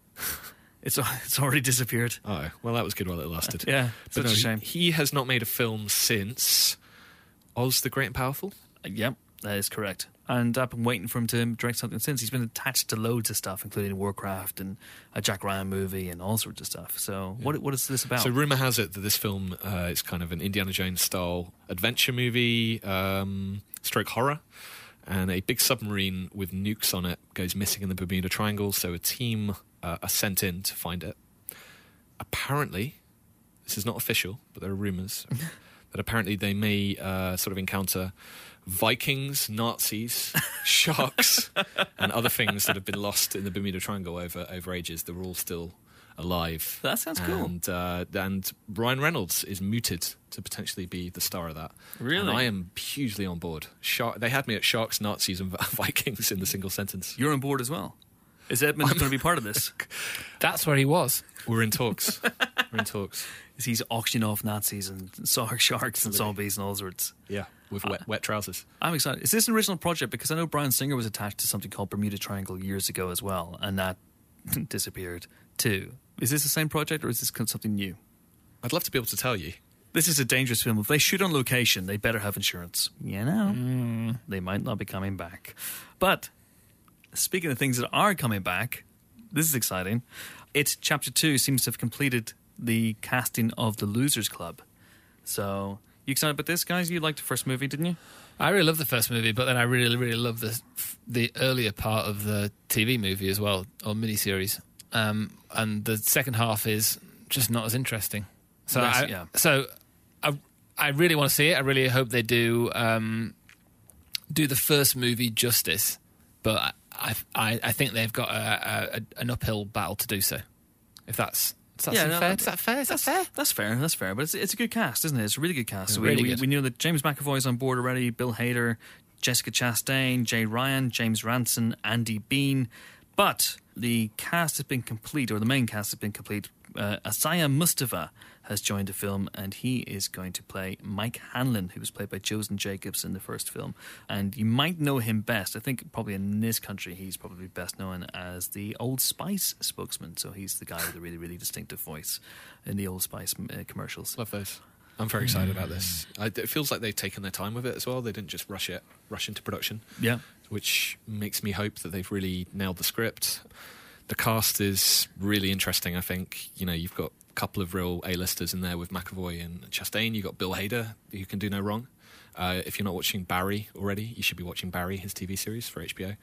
It's already disappeared. Oh, well, that was good while it lasted. Yeah, But such a shame. He has not made a film since Oz the Great and Powerful. Yep, that is correct. And I've been waiting for him to direct something since. He's been attached to loads of stuff, including Warcraft and a Jack Ryan movie and all sorts of stuff. So what is this about? So rumour has it that this film is kind of an Indiana Jones style adventure movie, stroke horror, and a big submarine with nukes on it goes missing in the Bermuda Triangle. So a team are sent in to find it. Apparently, this is not official, but there are rumours that apparently they may sort of encounter Vikings, Nazis, sharks, and other things that have been lost in the Bermuda Triangle over ages. They're all still alive. That sounds cool. And Ryan Reynolds is mooted to potentially be the star of that. Really? And I am hugely on board. They had me at sharks, Nazis, and Vikings in the single sentence. You're on board as well. Is Edmund going to be part of this? That's where he was. We're in talks. We're in talks. Is he's auctioning off Nazis and sharks and zombies and all sorts? Yeah, with wet trousers. I'm excited. Is this an original project? Because I know Bryan Singer was attached to something called Bermuda Triangle years ago as well, and that disappeared too. Is this the same project, or is this something new? I'd love to be able to tell you. This is a dangerous film. If they shoot on location, they better have insurance. You know, they might not be coming back. But speaking of things that are coming back, this is exciting. It Chapter 2 seems to have completed the casting of The Losers Club. So, you excited about this, guys? You liked the first movie, didn't you? I really love the first movie, but then I really, really love the earlier part of the TV movie as well, or miniseries. And the second half is just not as interesting. So, I really want to see it. I really hope they do the first movie justice, but I think they've got an uphill battle to do so. If that's fair? Is that fair? That's fair. That's fair. But it's a good cast, isn't it? It's a really good cast. So Really we good. know that James McAvoy's on board already, Bill Hader, Jessica Chastain, Jay Ryan, James Ranson, Andy Bean. But the cast has been complete, or the main cast has been complete. Asaya Mustafa has joined the film, and he is going to play Mike Hanlon, who was played by Josen Jacobs in the first film. And you might know him best. I think probably in this country he's probably best known as the Old Spice spokesman. So he's the guy with a really, really distinctive voice in the Old Spice commercials. Love those. I'm very excited about this. It feels like they've taken their time with it as well. They didn't just rush into production. Yeah. Which makes me hope that they've really nailed the script. The cast is really interesting, I think. You know, you've got a couple of real A-listers in there with McAvoy and Chastain. You've got Bill Hader, who can do no wrong. If you're not watching Barry already, you should be watching Barry, his TV series for HBO.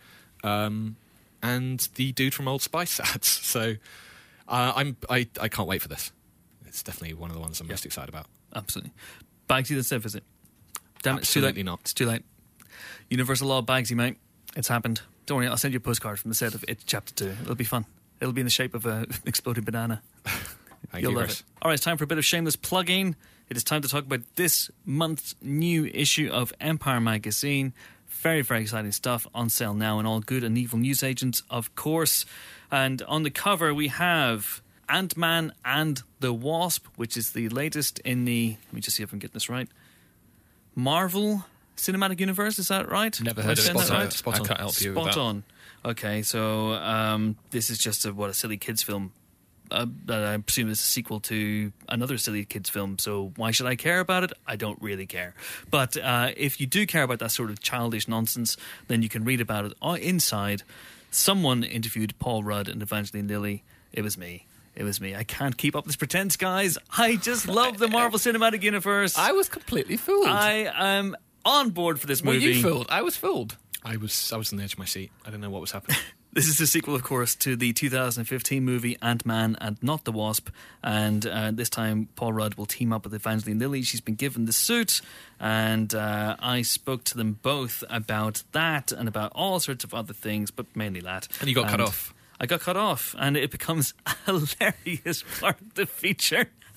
And the dude from Old Spice ads. So I can't wait for this. It's definitely one of the ones I'm most excited about. Absolutely. Bagsy, that's it, is it? Damn it, Absolutely it's too late. not. It's too late. Universal Law Bagsy, mate. It's happened. Don't worry, I'll send you a postcard from the set of It Chapter 2. It'll be fun. It'll be in the shape of an exploding banana. Thank You'll you, love Chris. it. All right, it's time for a bit of shameless plugging. It is time to talk about this month's new issue of Empire Magazine. Very, very exciting stuff on sale now in all good and evil newsagents, of course. And on the cover, we have Ant-Man and the Wasp, which is the latest in the... Let me just see if I'm getting this right. Marvel Cinematic Universe, is that right? Never heard of it. Spot on. Spot on. I can't help you with Spot that. on. Okay, so this is just a silly kids film. That I presume is a sequel to another silly kids film. So why should I care about it? I don't really care. But if you do care about that sort of childish nonsense, then you can read about it inside. Someone interviewed Paul Rudd and Evangeline Lilly. It was me. It was me. I can't keep up this pretense, guys. I just love the Marvel Cinematic Universe. I was completely fooled. I am on board for this Were movie. you fooled? I was fooled. I was on the edge of my seat. I didn't know what was happening. This is a sequel, of course, to the 2015 movie Ant-Man and Not the Wasp. And this time, Paul Rudd will team up with Evangeline Lilly. She's been given the suit. And I spoke to them both about that and about all sorts of other things, but mainly that. And you got cut off. I got cut off. And it becomes a hilarious part of the feature.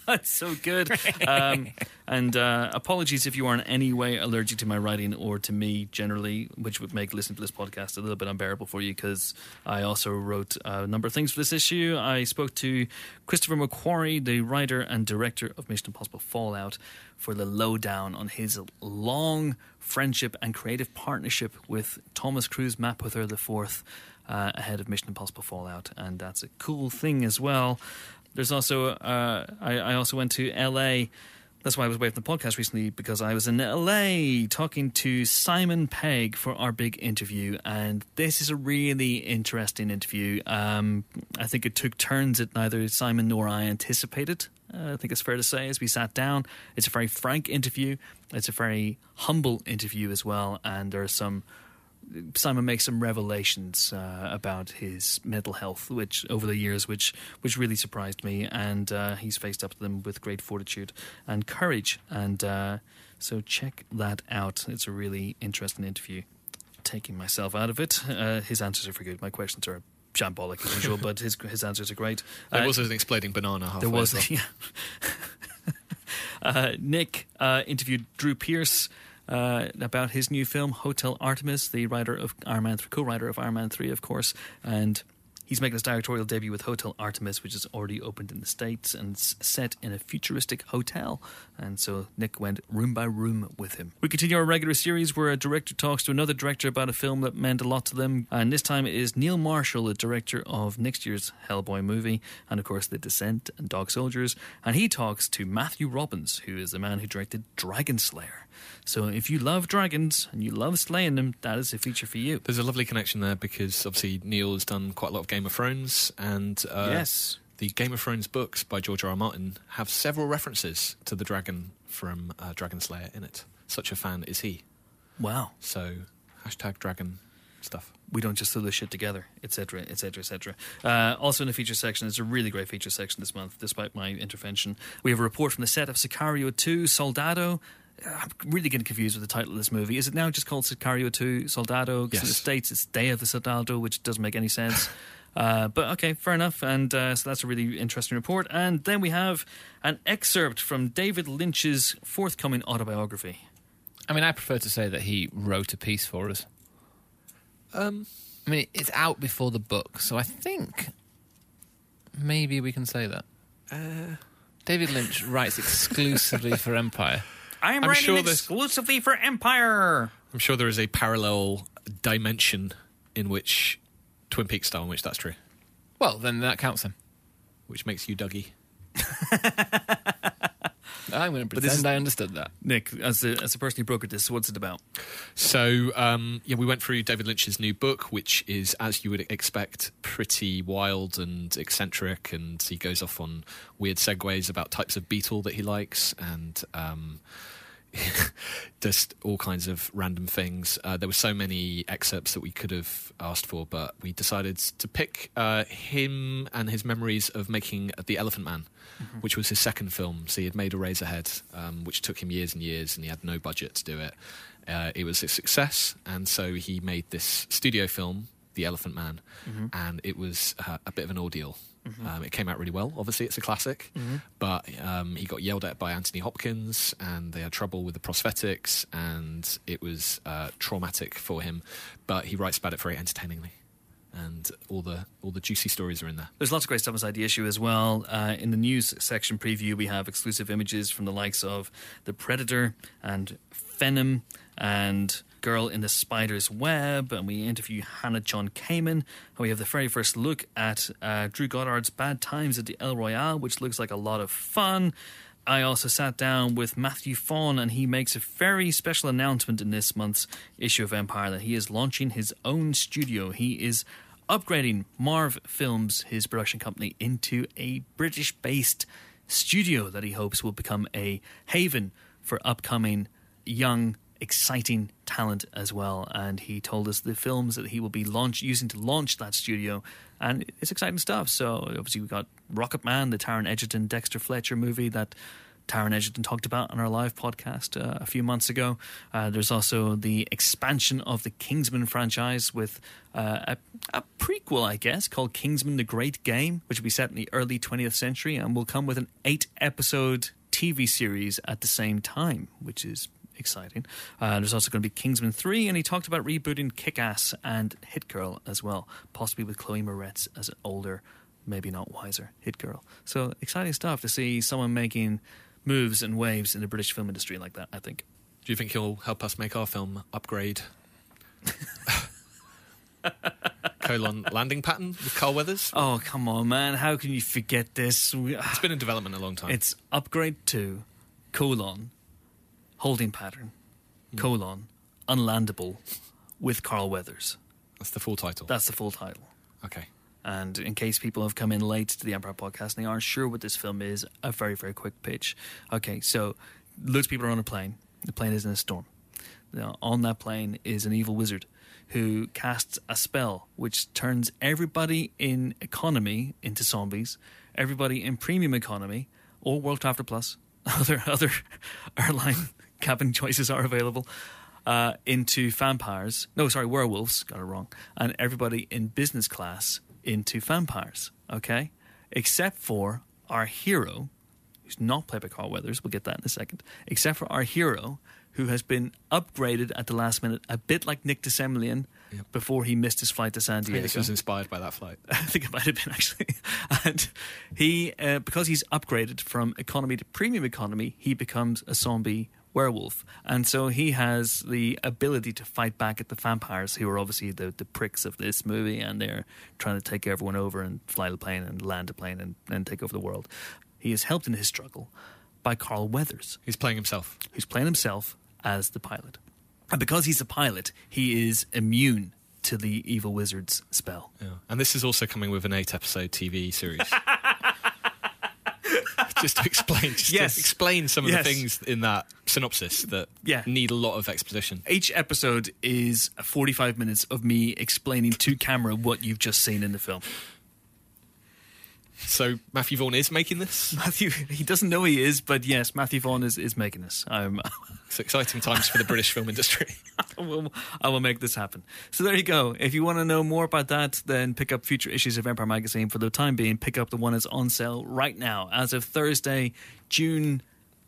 That's so good. And apologies if you are in any way allergic to my writing or to me generally, which would make listening to this podcast a little bit unbearable for you, because I also wrote a number of things for this issue. I spoke to Christopher McQuarrie, the writer and director of Mission Impossible Fallout, for the lowdown on his long friendship and creative partnership with Thomas Cruise Mapother IV ahead of Mission Impossible Fallout, and that's a cool thing as well. There's also I also went to LA. That's why I was away from the podcast recently, because I was in LA talking to Simon Pegg for our big interview, and this is a really interesting interview. I think it took turns that neither Simon nor I anticipated. I think it's fair to say, as we sat down. It's a very frank interview. It's a very humble interview as well, and there are Simon makes some revelations about his mental health, which over the years, which really surprised me, and he's faced up to them with great fortitude and courage. And so check that out. It's a really interesting interview. Taking myself out of it, his answers are for good. My questions are shambolic as usual, but his answers are great. There was an exploding banana halfway. There was, yeah. Nick interviewed Drew Pearce about his new film Hotel Artemis, the writer of co-writer of Iron Man 3, of course, and he's making his directorial debut with Hotel Artemis, which is already opened in the States and set in a futuristic hotel. And so Nick went room by room with him. We continue our regular series where a director talks to another director about a film that meant a lot to them. And this time it is Neil Marshall, the director of next year's Hellboy movie, and of course The Descent and Dog Soldiers. And he talks to Matthew Robbins, who is the man who directed Dragon Slayer. So if you love dragons and you love slaying them, that is a feature for you. There's a lovely connection there, because obviously Neil has done quite a lot of Game of Thrones, and yes, the Game of Thrones books by George R.R. Martin have several references to the dragon from Dragon Slayer in it. Such a fan is he. Wow. So #dragon stuff. We don't just throw this shit together, etc., etc., etc. Also in the feature section, it's a really great feature section this month, despite my intervention. We have a report from the set of Sicario 2, Soldado. I'm really getting confused with the title of this movie. Is it now just called Sicario 2 Soldado? Because in the States it's Day of the Soldado, which doesn't make any sense. But okay, fair enough. And so that's a really interesting report. And then we have an excerpt from David Lynch's forthcoming autobiography. I mean, I prefer to say that he wrote a piece for us. I mean, it's out before the book, so I think maybe we can say that. David Lynch writes exclusively for Empire. I'm writing exclusively for Empire. I'm sure there is a parallel dimension in which Twin Peaks style, in which that's true. Well, then that counts then. Which makes you Dougie. I'm going to pretend I understood that. Nick, as the person who brokered this, what's it about? So, we went through David Lynch's new book, which is, as you would expect, pretty wild and eccentric, and he goes off on weird segues about types of beetle that he likes, and just all kinds of random things. There were so many excerpts that we could have asked for, but we decided to pick him and his memories of making The Elephant Man, which was his second film. So he had made Eraserhead, which took him years and years, and he had no budget to do it. It was a success, and so he made this studio film, The Elephant Man, and it was a bit of an ordeal. It came out really well. Obviously, it's a classic, but he got yelled at by Anthony Hopkins, and they had trouble with the prosthetics, and it was traumatic for him. But he writes about it very entertainingly, and all the juicy stories are in there. There's lots of great stuff inside the issue as well. In the news section preview, we have exclusive images from the likes of The Predator and Venom and Girl in the Spider's Web, and we interview Hannah John Kamen, and we have the very first look at Drew Goddard's Bad Times at the El Royale, which looks like a lot of fun. I also sat down with Matthew Vaughn, and he makes a very special announcement in this month's issue of Empire that he is launching his own studio. He is upgrading Marv Films, his production company, into a British-based studio that he hopes will become a haven for upcoming young exciting talent as well, and he told us the films that he will be using to launch that studio, and it's exciting stuff. So obviously we got Rocket Man, the Taron Egerton, Dexter Fletcher movie that Taron Egerton talked about on our live podcast a few months ago. There's also the expansion of the Kingsman franchise with a prequel, I guess, called Kingsman: The Great Game, which will be set in the early 20th century and will come with an 8-episode TV series at the same time, which is exciting. There's also going to be Kingsman 3, and he talked about rebooting Kick-Ass and Hit Girl as well, possibly with Chloe Moretz as an older, maybe not wiser Hit Girl. So exciting stuff to see someone making moves and waves in the British film industry like that, I think. Do you think he'll help us make our film Upgrade? Landing pattern with Carl Weathers? Oh, come on, man. How can you forget this? It's been in development a long time. It's Upgrade 2, holding pattern, unlandable with Carl Weathers. That's the full title? That's the full title. Okay. And in case people have come in late to the Empire podcast and they aren't sure what this film is, a very, very quick pitch. Okay, so loads of people are on a plane. The plane is in a storm. Now, on that plane is an evil wizard who casts a spell which turns everybody in economy into zombies, everybody in premium economy or World Traveller Plus, other airline cabin choices are available, into werewolves, got it wrong, and everybody in business class into vampires, okay? Except for our hero, who's not played by Carl Weathers, we'll get that in a second, except for our hero, who has been upgraded at the last minute, a bit like Nick DeSemelian before he missed his flight to San Diego. This was inspired by that flight. I think it might have been, actually. And he, because he's upgraded from economy to premium economy, he becomes a zombie werewolf. And so he has the ability to fight back at the vampires, who are obviously the pricks of this movie, and they're trying to take everyone over and fly the plane and land a plane and take over the world. He is helped in his struggle by Carl Weathers. He's playing himself. Who's playing himself as the pilot. And because he's a pilot, he is immune to the evil wizard's spell. Yeah. And this is also coming with an 8-episode TV series. Just to explain some of the things in that synopsis that need a lot of exposition. Each episode is 45 minutes of me explaining to camera what you've just seen in the film. So Matthew Vaughn is making this? Matthew, he doesn't know he is, but yes, Matthew Vaughn is making this. It's exciting times for the British film industry. I will make this happen. So there you go. If you want to know more about that, then pick up future issues of Empire Magazine. For the time being, pick up the one that's on sale right now, as of Thursday, June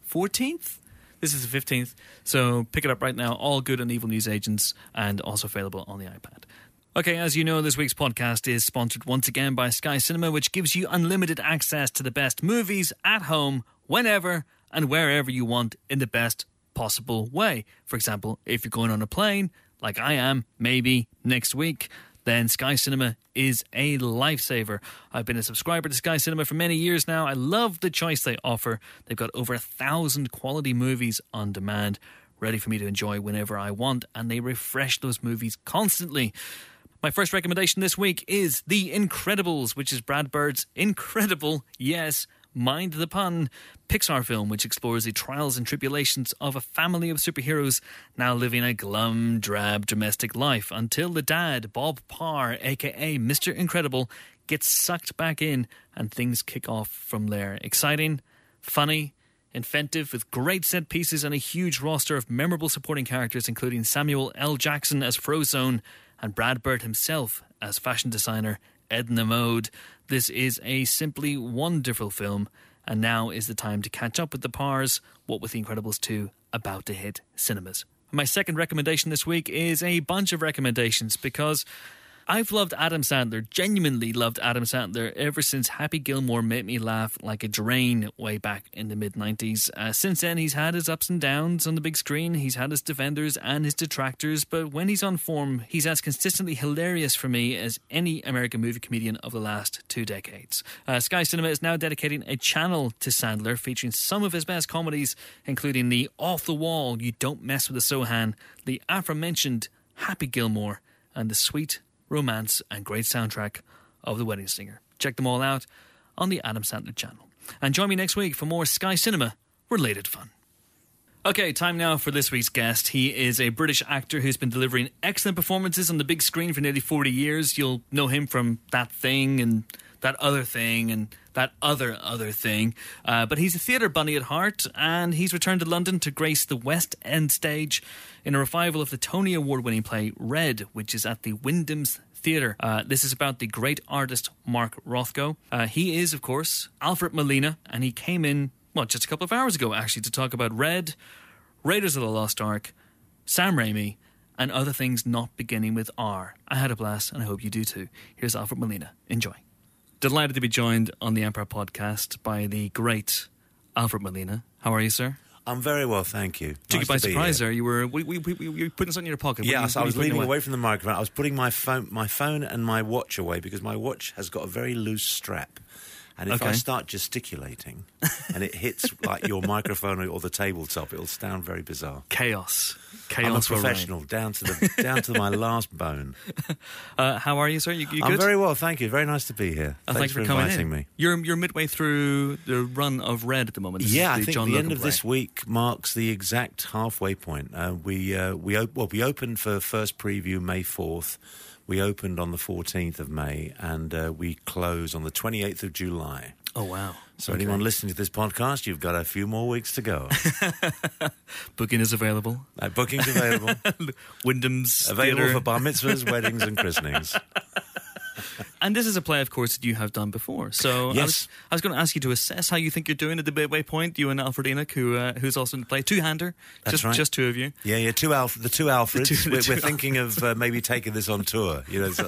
14th. This is the 15th. So pick it up right now. All Good and Evil News Agents, and also available on the iPad. Okay, as you know, this week's podcast is sponsored once again by Sky Cinema, which gives you unlimited access to the best movies at home, whenever and wherever you want, in the best possible way. For example, if you're going on a plane, like I am, maybe next week, then Sky Cinema is a lifesaver. I've been a subscriber to Sky Cinema for many years now. I love the choice they offer. They've got over 1,000 quality movies on demand, ready for me to enjoy whenever I want, and they refresh those movies constantly. My first recommendation this week is The Incredibles, which is Brad Bird's incredible, yes, mind the pun, Pixar film, which explores the trials and tribulations of a family of superheroes now living a glum, drab domestic life until the dad, Bob Parr, aka Mr. Incredible, gets sucked back in and things kick off from there. Exciting, funny, inventive, with great set pieces and a huge roster of memorable supporting characters, including Samuel L. Jackson as Frozone and Brad Bird himself as fashion designer Edna Mode. This is a simply wonderful film, and now is the time to catch up with the Parrs, what with The Incredibles 2 about to hit cinemas. My second recommendation this week is a bunch of recommendations, because I've loved Adam Sandler, genuinely loved Adam Sandler, ever since Happy Gilmore made me laugh like a drain way back in the mid-90s. Since then, he's had his ups and downs on the big screen. He's had his defenders and his detractors, but when he's on form, he's as consistently hilarious for me as any American movie comedian of the last 2 decades. Sky Cinema is now dedicating a channel to Sandler, featuring some of his best comedies, including the off-the-wall You Don't Mess with a Sohan, the aforementioned Happy Gilmore, and the sweet romance and great soundtrack of The Wedding Singer. Check them all out on the Adam Sandler channel. And join me next week for more Sky Cinema related fun. Okay, time now for this week's guest. He is a British actor who's been delivering excellent performances on the big screen for nearly 40 years. You'll know him from That Thing and that other thing and that other thing. But he's a theatre bunny at heart, and he's returned to London to grace the West End stage in a revival of the Tony Award-winning play Red, which is at the Wyndham's Theatre. This is about the great artist Mark Rothko. He is, of course, Alfred Molina, and he came in, just a couple of hours ago, actually, to talk about Red, Raiders of the Lost Ark, Sam Raimi, and other things not beginning with R. I had a blast, and I hope you do too. Here's Alfred Molina. Enjoy. Delighted to be joined on the Empire Podcast by the great Alfred Molina. How are you, sir? I'm very well, thank you. Took you by surprise there. You were putting something in your pocket. Yes, I was leaning away from the microphone. I was putting my phone and my watch away because my watch has got a very loose strap. And if I start gesticulating and it hits like your microphone or the tabletop, it'll sound very bizarre. Chaos. I'm a professional, down to my last bone. How are you, sir? You good? I'm very well, thank you. Very nice to be here. Thanks for inviting me. You're midway through the run of Red at the moment. I think the end of this week marks the exact halfway point. We opened for first preview May 4th. We opened on the 14th of May, and we close on the 28th of July. Oh, wow. So anyone listening to this podcast, you've got a few more weeks to go. Booking is available. Booking's available. Wyndham's available Theatre. for bar mitzvahs, weddings and christenings. And this is a play, of course, that you have done before. So yes. I was going to ask you to assess how you think you're doing at the midway point, you and Alfred Enoch, who's also in the play. Two-hander. That's right. Just two of you. Yeah, the two Alfreds. We're thinking of maybe taking this on tour. You know,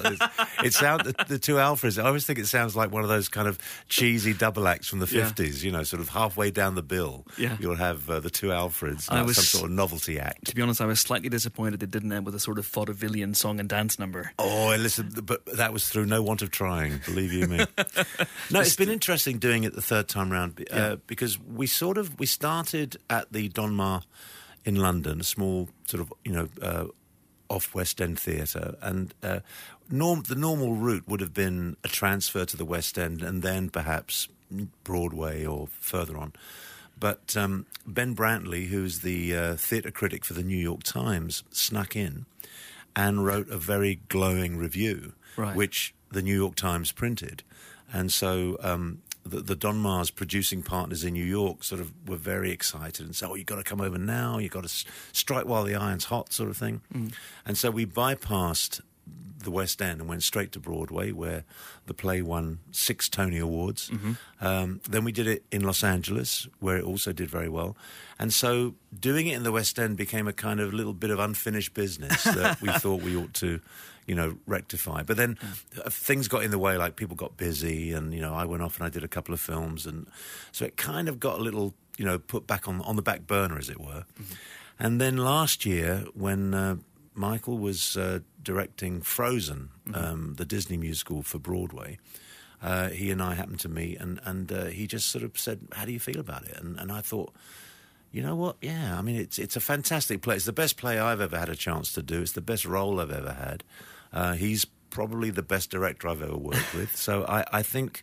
the two Alfreds. I always think it sounds like one of those kind of cheesy double acts from the 50s, you know, sort of halfway down the bill. Yeah. You'll have the two Alfreds, some sort of novelty act. To be honest, I was slightly disappointed it didn't end with a sort of vaudevillian song and dance number. Oh, listen, but that was through no want of trying, believe you me. No, it's been interesting doing it the third time round because we started at the Donmar in London, a small sort of, off West End theatre, and the normal route would have been a transfer to the West End and then perhaps Broadway or further on. But Ben Brantley, who's the theatre critic for the New York Times, snuck in and wrote a very glowing review, which the New York Times printed. And so the Donmar's producing partners in New York sort of were very excited and said, you've got to come over now, you've got to strike while the iron's hot sort of thing. And so we bypassed the West End and went straight to Broadway, where the play won 6 Tony Awards. Then we did it in Los Angeles, where it also did very well. And so doing it in the West End became a kind of little bit of unfinished business that we thought we ought to, rectify. But then things got in the way, like people got busy, and, I went off and I did a couple of films. And so it kind of got a little, put back on the back burner, as it were. And then last year, when Michael was directing Frozen, the Disney musical for Broadway, he and I happened to meet, and he just sort of said, how do you feel about it? And I thought, you know what? Yeah, I mean, it's a fantastic play. It's the best play I've ever had a chance to do. It's the best role I've ever had. He's probably the best director I've ever worked with. So I think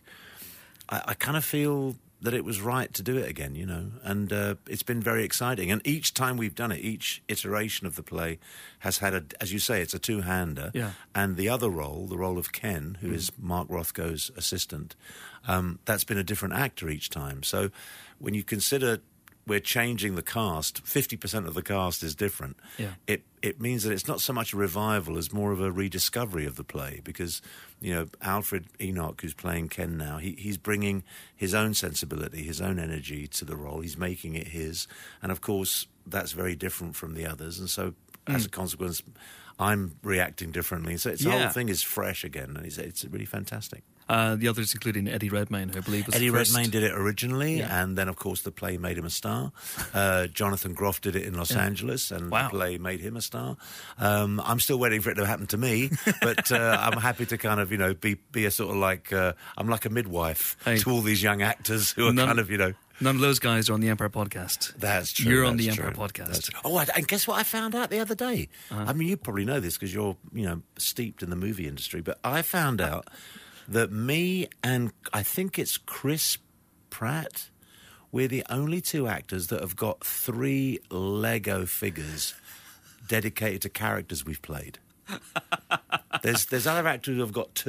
I kind of feel that it was right to do it again, and it's been very exciting. And each time we've done it, each iteration of the play has had, as you say, it's a two-hander. Yeah. And the other role, the role of Ken, who is Mark Rothko's assistant, that's been a different actor each time. So when you consider we're changing the cast, 50% of the cast is different. Yeah. It means that it's not so much a revival as more of a rediscovery of the play, because Alfred Enoch, who's playing Ken now, he's bringing his own sensibility, his own energy to the role. He's making it his, and of course that's very different from the others, and so as a consequence I'm reacting differently. So the whole thing is fresh again, and it's really fantastic. The others, including Eddie Redmayne, who I believe was Eddie the first. Redmayne did it originally, and then, of course, the play made him a star. Jonathan Groff did it in Los Angeles, and the play made him a star. I'm still waiting for it to happen to me, but I'm happy to kind of, be a sort of like, I'm like a midwife to all these young actors who are kind of, None of those guys are on the Empire Podcast. That's true. You're on the Empire Podcast. And guess what I found out the other day? I mean, you probably know this because you're, steeped in the movie industry, but I found out that me and I think it's Chris Pratt, we're the only two actors that have got 3 Lego figures dedicated to characters we've played. There's other actors who have got 2,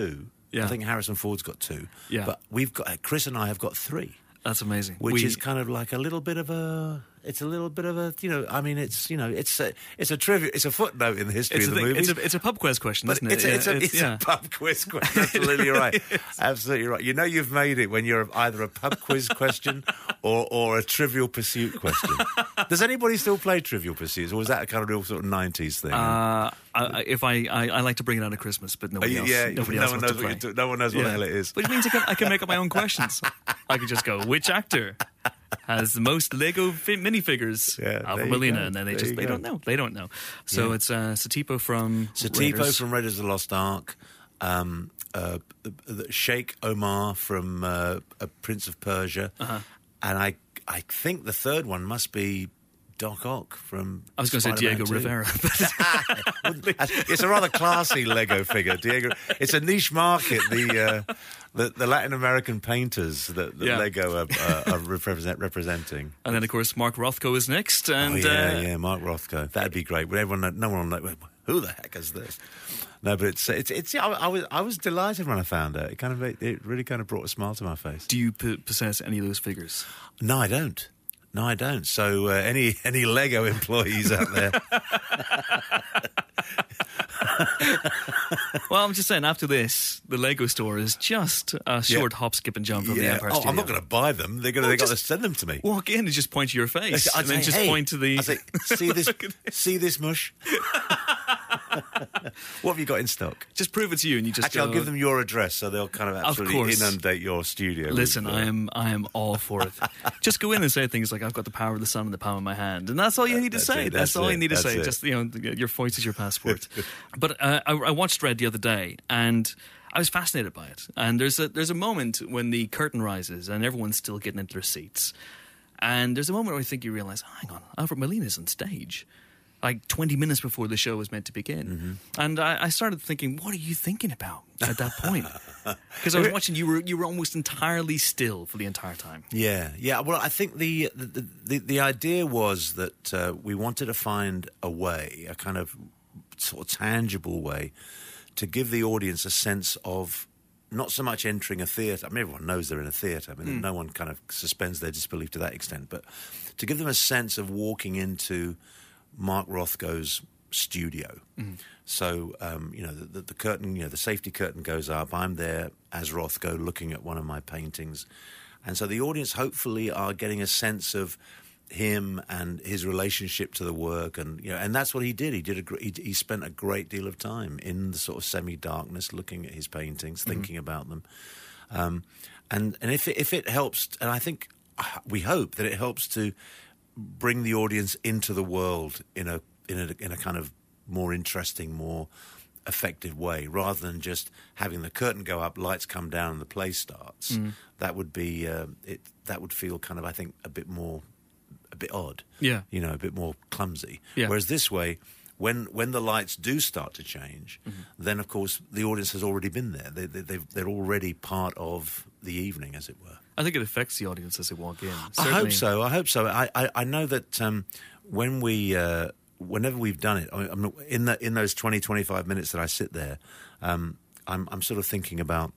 Yeah. I think Harrison Ford's got 2. Yeah. But we've got Chris and I have got 3, That's amazing. which is kind of like a little bit of a. It's a little bit of a, I mean, it's a trivia, it's a footnote in the history of the movie. It's a pub quiz question, But isn't it? it's a pub quiz question. Absolutely right. Absolutely right. You know you've made it when you're either a pub quiz question or a Trivial Pursuit question. Does anybody still play Trivial Pursuits, or was that a kind of real sort of 90s thing? I like to bring it out at Christmas, but nobody else. Yeah, nobody no else one wants knows to what play. no one knows what the hell it is. Which means I can make up my own questions. I could just go, which actor has the most Lego minifigures? Yeah, Alfred there you Molina, go. and then There you they go. don't know. They don't know. So Yeah. it's Satipo from Satipo from Raiders of the Lost Ark, Sheikh Omar from Prince of Persia, and I think the third one must be Doc Ock from. I was going to say Spider-Man Diego 2. Rivera. But It's a rather classy Lego figure, Diego. It's a niche market. The Latin American painters that Yeah. Lego are representing. and then, of course, Mark Rothko is next. And yeah, Mark Rothko. That'd be great. But no one will know who the heck is this. No, but it's. I was delighted when I found out. It really kind of brought a smile to my face. do you possess any of those figures? No, I don't. So any Lego employees out there? Well, I'm just saying, after this, the Lego store is just a short hop, skip, and jump from the Empire Studio. I'm not going to buy them. They got to send them to me. Walk in and just point to your face, I'd and then say, just "Hey," point to the. I'd say, see this mush? What have you got in stock? Just prove it to you, and you just Actually, go, I'll give them your address, so they'll kind of absolutely course. inundate your studio. Listen, with, I am all for it. Just go in and say things like, "I've got the power of the sun in the palm of my hand," and that's all you need to That's say. it, That's all you need to that's say. it. Just your voice is your passport. But I watched Red the other day, and I was fascinated by it. And there's a moment when the curtain rises and everyone's still getting into their seats, and there's a moment where I think you realise, hang on, Alfred Molina's on stage. Like 20 minutes before the show was meant to begin. Mm-hmm. And I started thinking, what are you thinking about at that point? Because I was watching, you were almost entirely still for the entire time. Yeah. Well, I think the idea was that we wanted to find a way, a kind of sort of tangible way, to give the audience a sense of not so much entering a theatre. I mean, everyone knows they're in a theatre. I mean, no one kind of suspends their disbelief to that extent. But to give them a sense of walking into Mark Rothko's studio. So, the curtain, the safety curtain goes up. I'm there as Rothko looking at one of my paintings. And so the audience hopefully are getting a sense of him and his relationship to the work. And, and that's what he did. He spent a great deal of time in the sort of semi-darkness looking at his paintings, thinking about them. And if it helps, and I think we hope that it helps to bring the audience into the world in a kind of more interesting, more effective way, rather than just having the curtain go up, lights come down, and the play starts. That would be that would feel kind of, I think, a bit odd. Yeah. A bit more clumsy. Yeah. Whereas this way, when the lights do start to change, then of course the audience has already been there. They're already part of the evening, as it were. I think it affects the audience as they walk in. I hope so. I know that whenever we've done it, in those 20-25 minutes that I sit there, I'm sort of thinking about.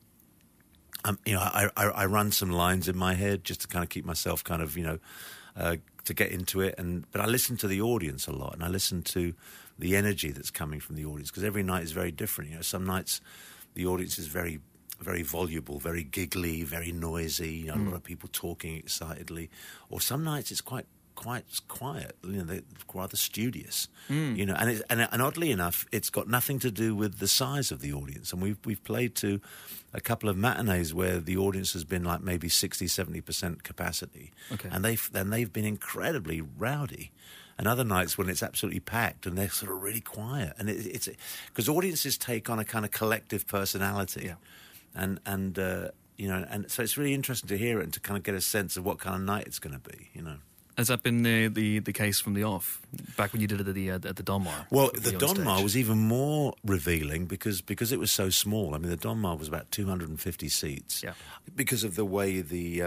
I run some lines in my head just to kind of keep myself kind of to get into it, but I listen to the audience a lot, and I listen to the energy that's coming from the audience, because every night is very different. Some nights the audience is very, very voluble, very giggly, very noisy. A lot of people talking excitedly. Or some nights it's quite quiet. They're rather studious. And oddly enough, it's got nothing to do with the size of the audience. And we've played to a couple of matinees where the audience has been like maybe 60-70% capacity, Okay. and they've been incredibly rowdy. And other nights when it's absolutely packed and they're sort of really quiet, and it's because audiences take on a kind of collective personality. Yeah. And so it's really interesting to hear it and to kind of get a sense of what kind of night it's going to be. Has that been the case from the off, back when you did it at the Donmar? Well, Were the you on Donmar stage? was even more revealing because it was so small. I mean, the Donmar was about 250 seats. Yeah. Because of the way the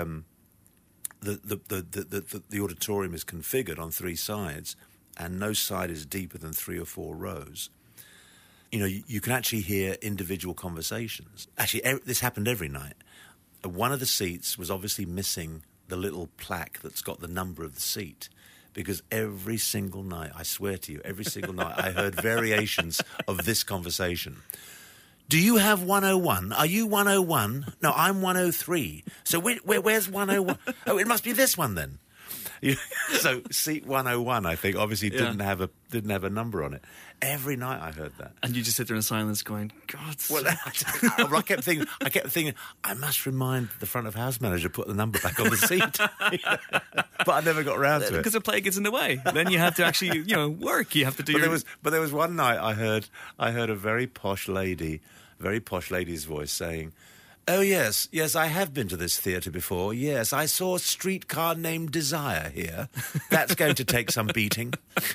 auditorium is configured on three sides, and no side is deeper than 3 or 4 rows. you can actually hear individual conversations. Actually, this happened every night. One of the seats was obviously missing the little plaque that's got the number of the seat. Because every single night, I swear to you, every single night I heard variations of this conversation. Do you have 101? Are you 101? No, I'm 103. So where's 101? Oh, it must be this one then. So seat 101, I think, obviously didn't have a number on it. Every night I heard that. And you just sit there in silence going, God. Well, I kept thinking, I must remind the front of house manager to put the number back on the seat. But I never got around to it. Because the play gets in the way. Then you have to actually, work. You have to do But there was one night I heard a very posh lady's voice saying, "Oh, yes, I have been to this theatre before. Yes, I saw a streetcar named Desire here. That's going to take some beating."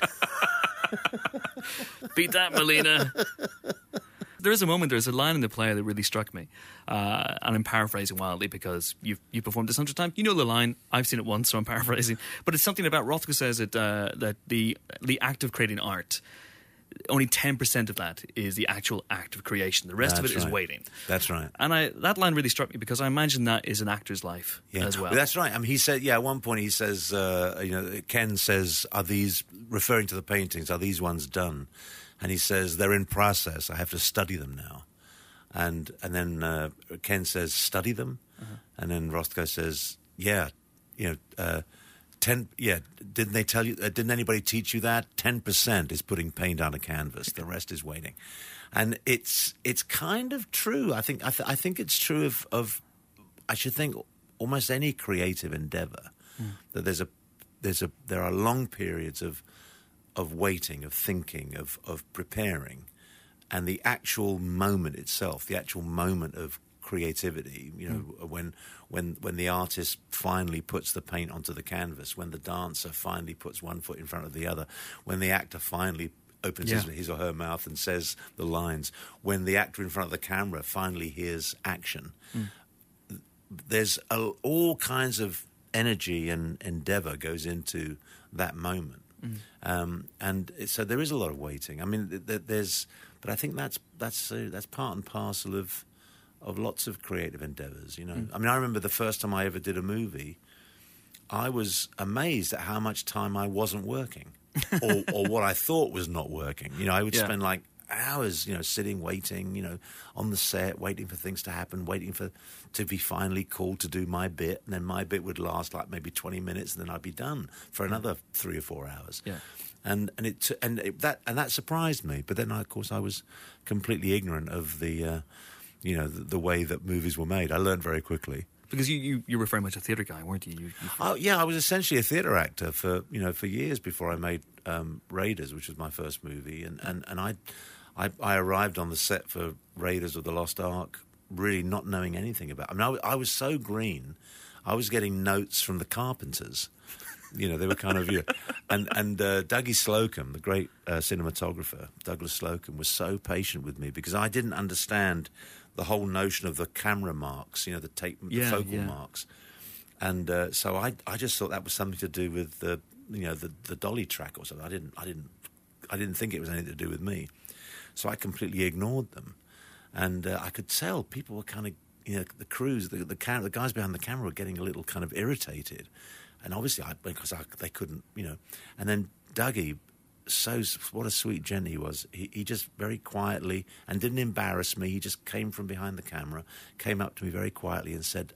Beat that, Melina. There's a line in the play that really struck me. And I'm paraphrasing wildly because you performed this 100 times. You know the line. I've seen it once, so I'm paraphrasing. But it's something about Rothko says that the act of creating art, only 10% of that is the actual act of creation. The rest of it is waiting. That's right. And that line really struck me because I imagine that is an actor's life as well. That's right. I mean, he said, at one point he says, Ken says, are these, referring to the paintings, are these ones done? And he says, they're in process. I have to study them now. And then Ken says, study them? Uh-huh. And then Rothko says, 10. Yeah, didn't they tell you? Didn't anybody teach you that? 10% is putting paint on a canvas. The rest is waiting, and it's kind of true. I think it's true of I should think almost any creative endeavor that there are long periods of waiting, of thinking, of preparing, and the actual moment itself, the actual moment of creativity, when the artist finally puts the paint onto the canvas, when the dancer finally puts one foot in front of the other, when the actor finally opens his or her mouth and says the lines, when the actor in front of the camera finally hears action. There's all kinds of energy and endeavor goes into that moment. And so there is a lot of waiting. I mean, but I think that's part and parcel of lots of creative endeavors, I mean, I remember the first time I ever did a movie, I was amazed at how much time I wasn't working, or what I thought was not working. I would spend like hours, sitting, waiting, on the set, waiting for things to happen, waiting to be finally called to do my bit, and then my bit would last like maybe 20 minutes, and then I'd be done for another 3 or 4 hours. Yeah. And that surprised me. But then, of course, I was completely ignorant of the way that movies were made. I learned very quickly. Because you were very much a theatre guy, weren't you? I was essentially a theatre actor for years before I made Raiders, which was my first movie, and I arrived on the set for Raiders of the Lost Ark really not knowing anything about. I mean, I was so green, I was getting notes from the carpenters. They were kind of and Dougie Slocum, the great cinematographer, Douglas Slocum, was so patient with me because I didn't understand the whole notion of the camera marks, the focal marks, and so I just thought that was something to do with the dolly track or something. I didn't think it was anything to do with me, so I completely ignored them, and I could tell people were kind of the crews, the guys behind the camera were getting a little kind of irritated. And obviously, because they couldn't, And then Dougie, what a sweet gent he was. He just very quietly, and didn't embarrass me. He just came from behind the camera, came up to me very quietly and said,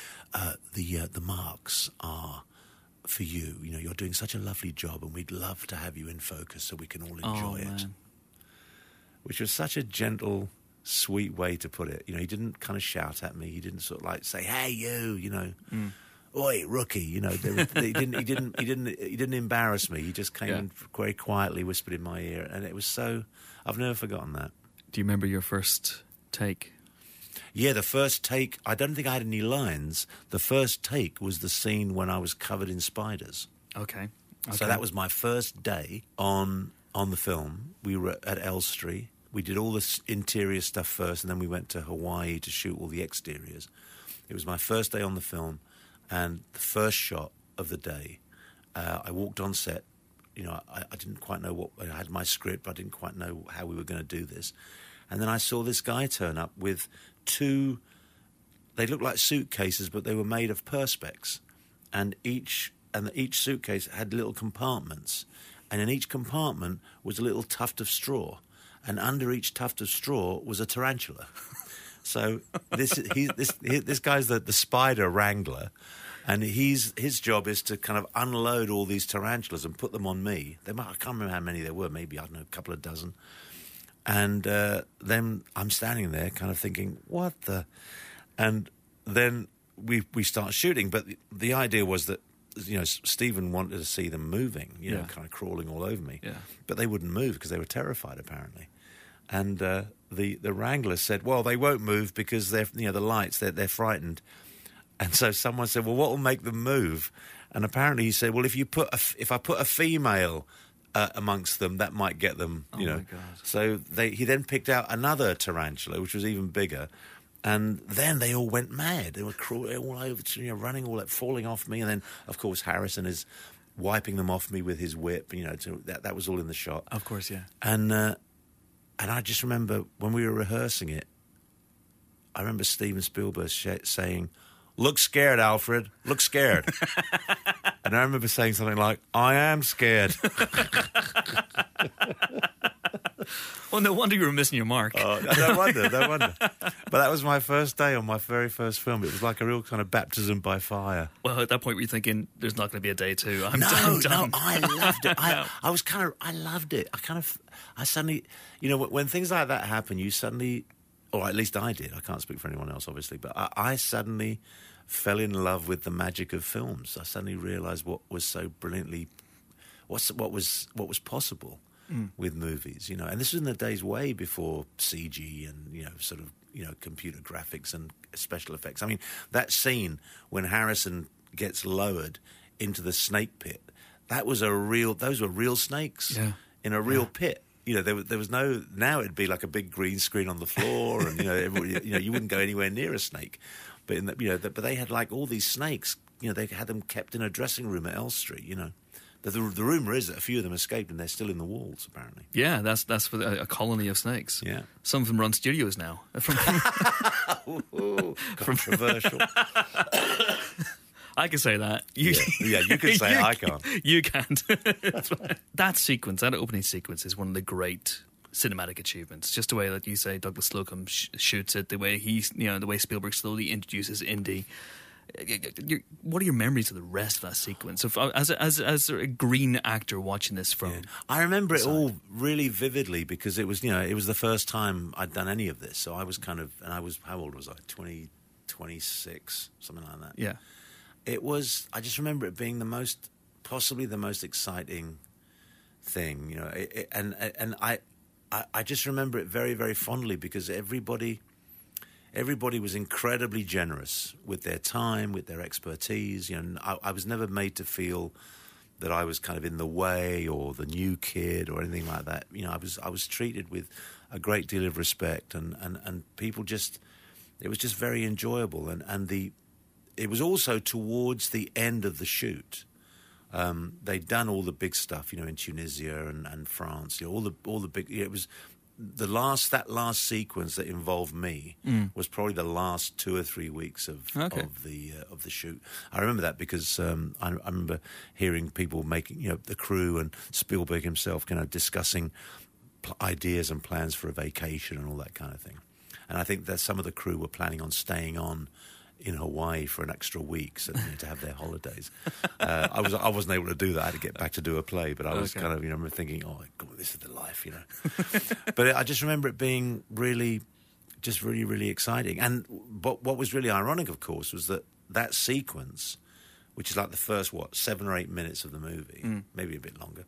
the marks are for you. You're doing such a lovely job, and we'd love to have you in focus so we can all enjoy it. Which was such a gentle, sweet way to put it. He didn't kind of shout at me. He didn't sort of like say, "Hey, you," "Oi, rookie," he didn't embarrass me. He just came and very quietly whispered in my ear, and it was so. I've never forgotten that. Do you remember your first take? Yeah, the first take. I don't think I had any lines. The first take was the scene when I was covered in spiders. Okay. So that was my first day on the film. We were at Elstree. We did all the interior stuff first, and then we went to Hawaii to shoot all the exteriors. It was my first day on the film. And the first shot of the day, I walked on set, I didn't quite know what, I had my script, but I didn't quite know how we were going to do this. And then I saw this guy turn up with two, they looked like suitcases, but they were made of Perspex. And each suitcase had little compartments. And in each compartment was a little tuft of straw. And under each tuft of straw was a tarantula. So this guy's the spider wrangler. And his job is to kind of unload all these tarantulas and put them on me. I can't remember how many there were, maybe, I don't know, a couple of dozen. And then I'm standing there kind of thinking, what the... And then we start shooting. But the idea was that, Stephen wanted to see them moving, kind of crawling all over me. Yeah. But they wouldn't move because they were terrified, apparently. And the wrangler said, well, they won't move because they're, the lights, they're frightened. And so someone said, well, what will make them move? And apparently he said, well, if I put a female amongst them, that might get them, Oh, my God. So he then picked out another tarantula, which was even bigger. And then they all went mad. They were crawling all over, running, all that, falling off me. And then, of course, Harrison is wiping them off me with his whip. That was all in the shot. Of course, yeah. And I just remember when we were rehearsing it, I remember Steven Spielberg saying, "Look scared, Alfred. Look scared." And I remember saying something like, "I am scared." Well, no wonder you were missing your mark. Oh, no wonder. But that was my first day on my very first film. It was like a real kind of baptism by fire. Well, at that point, were you thinking, there's not going to be a day two? I'm No, done. I loved it. I loved it. I suddenly, when things like that happen, you suddenly, or at least I did, I can't speak for anyone else, obviously, but I suddenly fell in love with the magic of films. I suddenly realised what was so brilliantly, what was possible with movies, and this was in the days way before CG and, computer graphics and special effects. I mean, that scene when Harrison gets lowered into the snake pit, those were real snakes in a real pit. There was no, now it'd be like a big green screen on the floor and, you wouldn't go anywhere near a snake. But, but they had like all these snakes, they had them kept in a dressing room at Elstree, The rumour is that a few of them escaped and they're still in the walls, apparently. Yeah, that's for a colony of snakes. Yeah. Some of them run studios now. Ooh, controversial. I can say that. You can say I can't. You can't. That sequence, that opening sequence, is one of the great cinematic achievements. Just the way that you say Douglas Slocum shoots it, the way the way Spielberg slowly introduces Indy. What are your memories of the rest of that sequence? As a green actor watching this from, I remember it all really vividly because it was the first time I'd done any of this. So I was how old was I? 26, something like that. Yeah. It was. I just remember it being possibly the most exciting thing, and I just remember it very, very fondly because everybody was incredibly generous with their time, with their expertise. I was never made to feel that I was kind of in the way or the new kid or anything like that. I was treated with a great deal of respect, and people just, it was just very enjoyable. It was also towards the end of the shoot. They'd done all the big stuff, in Tunisia and France. All the big. It was that last sequence that involved me was probably the last 2 or 3 weeks of the shoot. I remember that because I remember hearing people making, the crew and Spielberg himself, discussing ideas and plans for a vacation and all that kind of thing. And I think that some of the crew were planning on staying on in Hawaii for an extra week to have their holidays. I wasn't able to do that. I had to get back to do a play, but I was kind of, remember thinking, oh, God, this is the life, But I just remember it being really, really exciting. And what was really ironic, of course, was that sequence, which is like the first, 7 or 8 minutes of the movie, maybe a bit longer,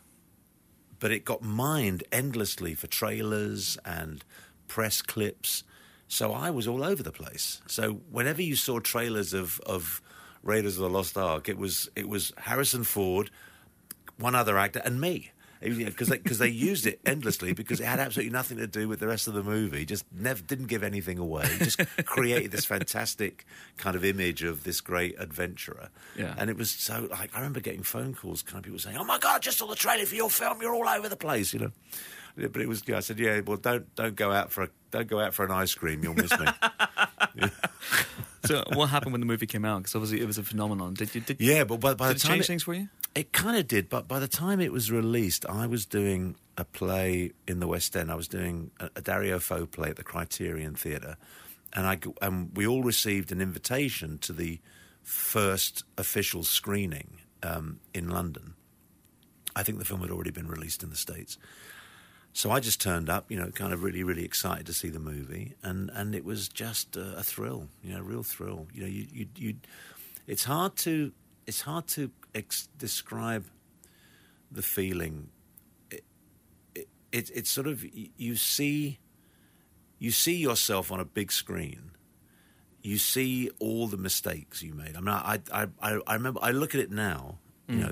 but it got mined endlessly for trailers and press clips. So I was all over the place. So whenever you saw trailers of Raiders of the Lost Ark, it was Harrison Ford, one other actor, and me. Because they used it endlessly because it had absolutely nothing to do with the rest of the movie. Just didn't give anything away. Just created this fantastic kind of image of this great adventurer. Yeah. And it was so like I remember getting phone calls, kind of people saying, "Oh my God, just saw the trailer for your film. You're all over the place," you know. But it was. I said, "Yeah, well, don't go out for an ice cream. You'll miss me." Yeah. So what happened when the movie came out? Because obviously it was a phenomenon. Did yeah, but by the it time change things for you? It kind of did, but by the time it was released, I was doing a play in the West End. I was doing a Dario Fo play at the Criterion Theatre, and we all received an invitation to the first official screening in London. I think the film had already been released in the States. So I just turned up, you know, kind of really, really excited to see the movie, and it was just a thrill, you know, a real thrill. You know, you it's hard to describe the feeling. It's sort of you see yourself on a big screen. You see all the mistakes you made. I mean, I remember. I look at it now, you know,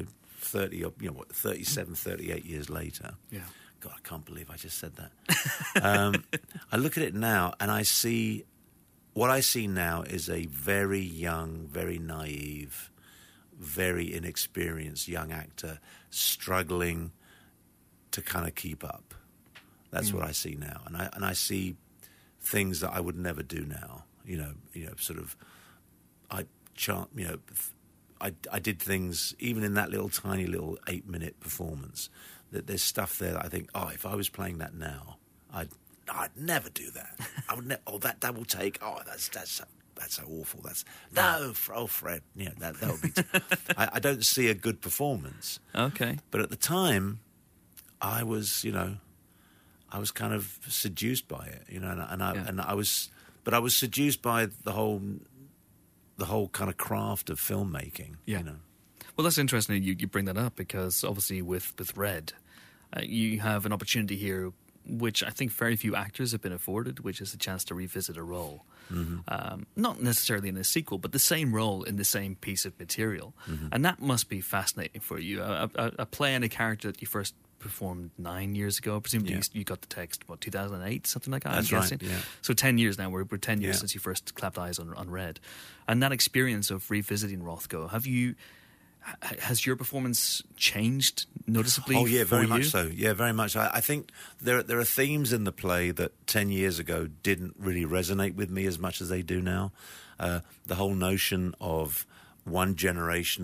38 years later. Yeah. God, I can't believe I just said that. I look at it now, and what I see now is a very young, very naive, very inexperienced young actor struggling to kind of keep up. That's what I see now, and I see things that I would never do now. You know, sort of, I did things even in that tiny little 8-minute performance. That there's stuff there that I think, oh, if I was playing that now, I'd never do that. I would never. Oh, that double take. Oh, that's so awful. Fred. Yeah, that would be. I don't see a good performance. Okay. But at the time, I was kind of seduced by it, you know, and I was seduced by the whole kind of craft of filmmaking. Yeah. You know. Well, that's interesting you bring that up because obviously with Red, you have an opportunity here which I think very few actors have been afforded, which is a chance to revisit a role. Mm-hmm. Not necessarily in a sequel, but the same role in the same piece of material. Mm-hmm. And that must be fascinating for you. A play and a character that you first performed 9 years ago. Presumably you got the text, 2008, something like that? That's I'm right, guessing. yeah. So 10 years now. We're 10 years since you first clapped eyes on Red. And that experience of revisiting Rothko, has your performance changed noticeably? Oh yeah, very for much you? so. Yeah, very much. I think there are themes in the play that 10 years ago didn't really resonate with me as much as they do now. The whole notion of one generation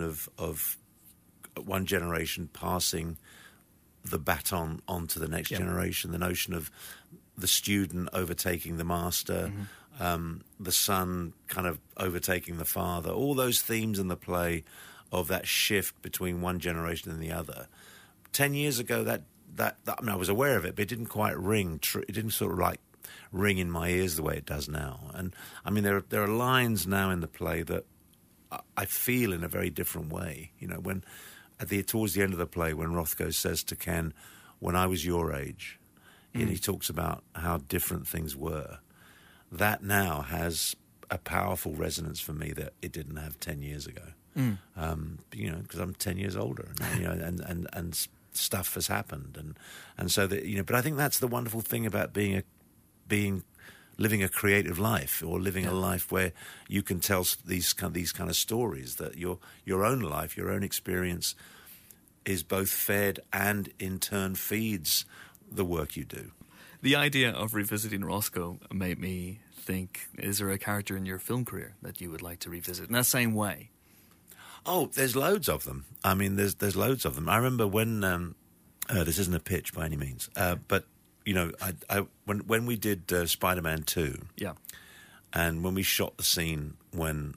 passing the baton on to the next generation. The notion of the student overtaking the master. Mm-hmm. The son kind of overtaking the father. All those themes in the play of that shift between one generation and the other. 10 years ago, that I mean, I was aware of it, but it didn't quite ring. It didn't sort of like ring in my ears the way it does now. And I mean, there are lines now in the play that I feel in a very different way. You know, when towards the end of the play, when Rothko says to Ken, "When I was your age," and he talks about how different things were. That now has a powerful resonance for me that it didn't have 10 years ago. You know, because I'm 10 years older, you know, and stuff has happened, and so that, you know. But I think that's the wonderful thing about living a creative life, or living a life where you can tell these kind of stories, that your own life, your own experience, is both fed and in turn feeds the work you do. The idea of revisiting Rothko made me think: is there a character in your film career that you would like to revisit in that same way? Oh, there's loads of them. I mean, there's loads of them. I remember when this isn't a pitch by any means, but you know, when we did Spider-Man 2, and when we shot the scene when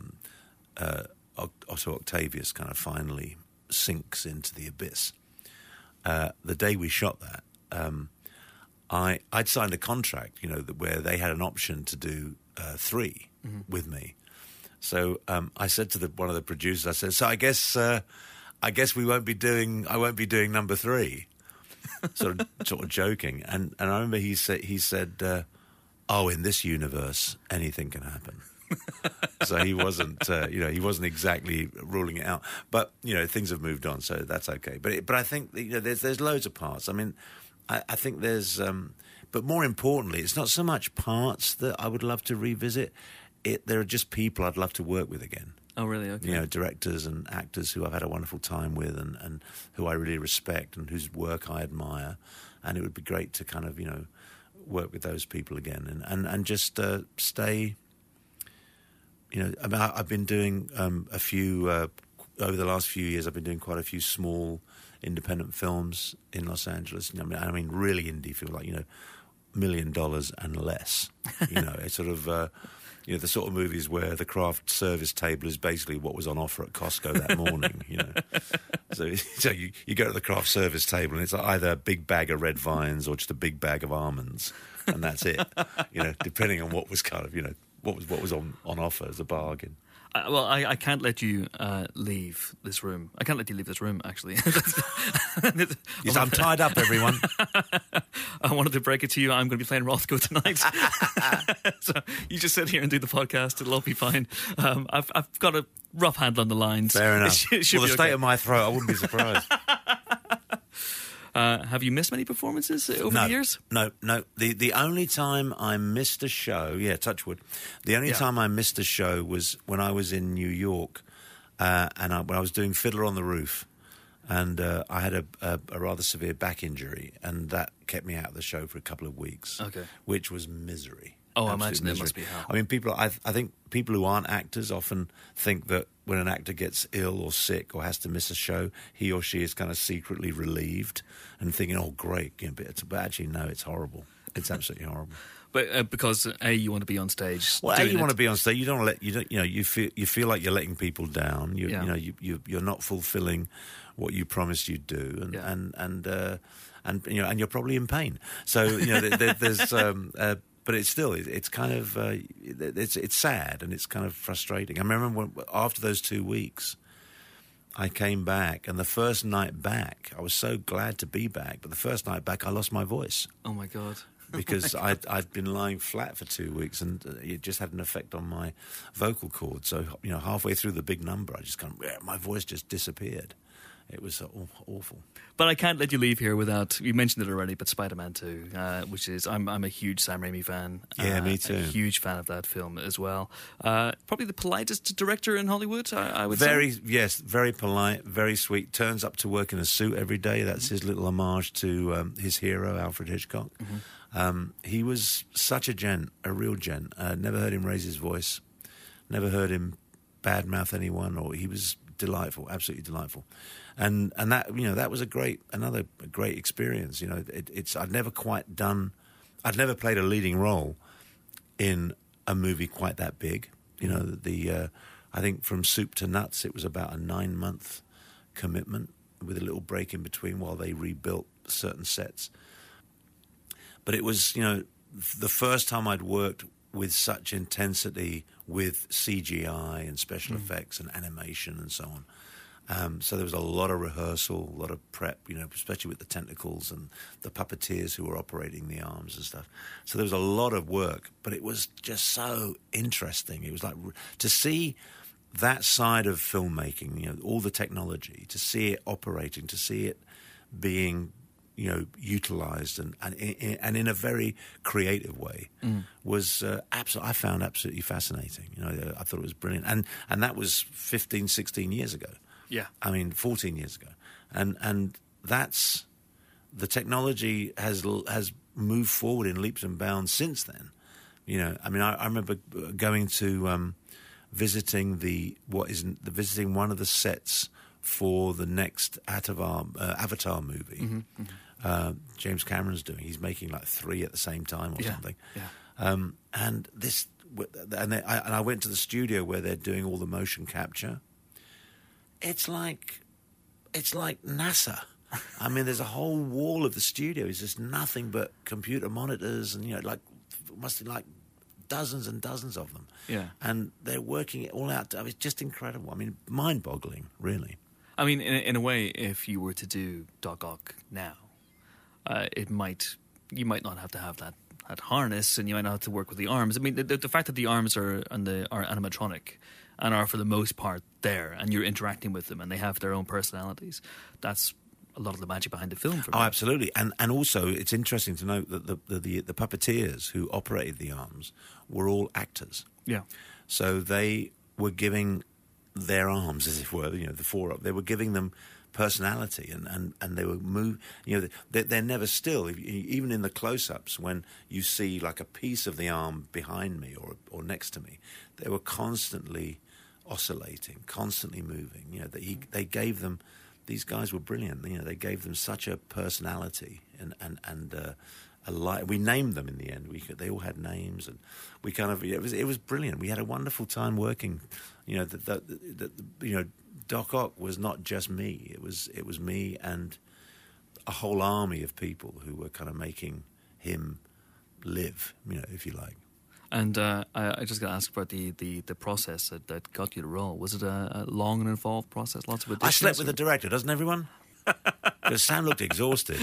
Otto Octavius kind of finally sinks into the abyss, the day we shot that, I'd signed a contract, you know, where they had an option to do 3 with me. So I said to one of the producers, I said, "So I guess I won't be doing number 3," sort of joking. And I remember he said, "Oh, in this universe, anything can happen." So he wasn't, he wasn't exactly ruling it out. But things have moved on, so that's okay. But I think there's loads of parts. I mean, I think there's, but more importantly, it's not so much parts that I would love to revisit. There are just people I'd love to work with again. Oh, really? Okay. Directors and actors who I've had a wonderful time with and who I really respect and whose work I admire. And it would be great to kind of, work with those people again and just stay. I've been doing a few, over the last few years, I've been doing quite a few small independent films in Los Angeles. I mean really indie film, like, $1 million and less. It's sort of... the sort of movies where the craft service table is basically what was on offer at Costco that morning, So you go to the craft service table and it's either a big bag of red vines or just a big bag of almonds, and that's it. Depending on what was kind of, what was on offer as a bargain. I can't let you leave this room. I can't let you leave this room, actually. Yes, I'm tied up, everyone. I wanted to break it to you. I'm going to be playing Rothko tonight. So you just sit here and do the podcast. It'll all be fine. I've got a rough handle on the lines. Fair enough. It should the be state okay. of my throat, I wouldn't be surprised. Have you missed many performances over the years? No. The only time I missed a show, touch wood, the only time I missed a show was when I was in New York when I was doing Fiddler on the Roof. And I had a rather severe back injury, and that kept me out of the show for a couple of weeks, which was misery. Oh, I Absolute imagine misery. it must be hell. I mean, I think people who aren't actors often think that when an actor gets ill or sick or has to miss a show, he or she is kind of secretly relieved and thinking, "Oh, great!" But actually, no, it's horrible. It's absolutely horrible. But because you want to be on stage. Well, you want to be on stage. You don't let you feel like you're letting people down. You're not fulfilling what you promised you'd do, and you're probably in pain. So there's. But it's still, it's kind of, it's sad and it's kind of frustrating. I remember after those 2 weeks, I came back, and the first night back, I was so glad to be back, but the first night back, I lost my voice. Oh, my God. Because I'd been lying flat for 2 weeks, and it just had an effect on my vocal cords. So, halfway through the big number, I just my voice just disappeared. It was awful. But I can't let you leave here without, you mentioned it already, but Spider-Man 2, which is, I'm a huge Sam Raimi fan. Yeah, me too. A huge fan of that film as well. Probably the politest director in Hollywood, I would say. Yes, very polite, very sweet. Turns up to work in a suit every day. That's his little homage to his hero, Alfred Hitchcock. Mm-hmm. He was such a gent, a real gent. Never heard him raise his voice. Never heard him badmouth anyone, or he was delightful, absolutely delightful. And that that was another great experience. I'd never played a leading role in a movie quite that big. I think from soup to nuts, it was about a 9-month commitment with a little break in between while they rebuilt certain sets. But it was the first time I'd worked with such intensity with CGI and special effects and animation and so on. So there was a lot of rehearsal, a lot of prep, especially with the tentacles and the puppeteers who were operating the arms and stuff. So there was a lot of work, but it was just so interesting. It was like to see that side of filmmaking, all the technology, to see it operating, to see it being utilized and in a very creative way was I found absolutely fascinating. I thought it was brilliant, and that was 15, 16 years ago. Yeah, I mean 14 years ago, and that's the technology has moved forward in leaps and bounds since then. I mean I remember going to visiting visiting one of the sets for the next Avatar movie. James Cameron's doing. He's making like 3 at the same time or something. Yeah. And I went to the studio where they're doing all the motion capture. It's like NASA. I mean, there's a whole wall of the studio is just nothing but computer monitors, and must be like dozens and dozens of them. Yeah. And they're working it all out. I mean, it's just incredible. I mean, mind-boggling, really. I mean, in a way, if you were to do Doc Ock now, you might not have to have that harness, and you might not have to work with the arms. I mean, the fact that the arms are animatronic and are for the most part there, and you're interacting with them, and they have their own personalities. That's a lot of the magic behind the film. For me. Oh, absolutely, and also it's interesting to note that the puppeteers who operated the arms were all actors. Yeah. So they were giving their arms, as it were, the four up. They were giving them personality, and they were they're never still. Even in the close-ups, when you see like a piece of the arm behind me or next to me, they were constantly oscillating, constantly moving. They gave them. These guys were brilliant. They gave them such a personality and a light. We named them in the end. They all had names, and we kind of it was brilliant. We had a wonderful time working. Doc Ock was not just me. It was me and a whole army of people who were kind of making him live. If you like. And I just got to ask about the process that got you the role. Was it a long and involved process? Lots of auditions? I slept with the director, doesn't everyone? Because Sam looked exhausted.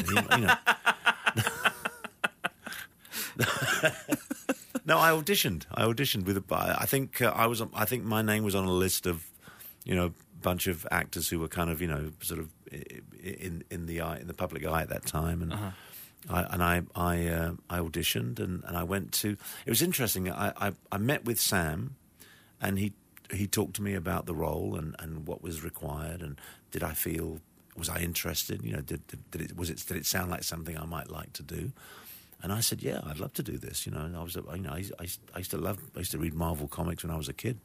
No, I auditioned with. I think my name was on a list of, bunch of actors who were kind of, sort of in the public eye at that time, and. Uh-huh. I auditioned and I went to. It was interesting. I met with Sam, and he talked to me about the role and what was required, and was I interested? Did it sound like something I might like to do? And I said, yeah, I'd love to do this. And I was, I used to read Marvel comics when I was a kid.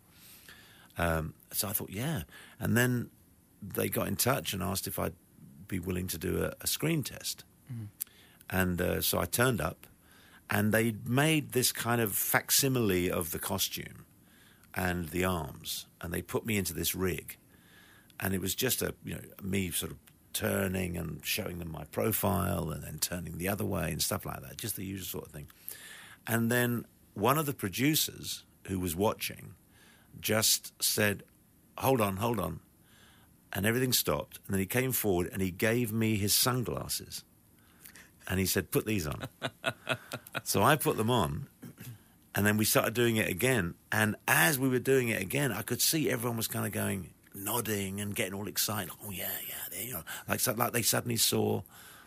So I thought, yeah. And then they got in touch and asked if I'd be willing to do a screen test. Mm-hmm. And so I turned up, and they made this kind of facsimile of the costume and the arms, and they put me into this rig, and it was just me sort of turning and showing them my profile and then turning the other way and stuff like that, just the usual sort of thing. And then one of the producers who was watching just said, hold on, and everything stopped, and then he came forward and he gave me his sunglasses. And he said, put these on. So I put them on, and then we started doing it again. And as we were doing it again, I could see everyone was kind of going, nodding and getting all excited. Oh, yeah, like they suddenly saw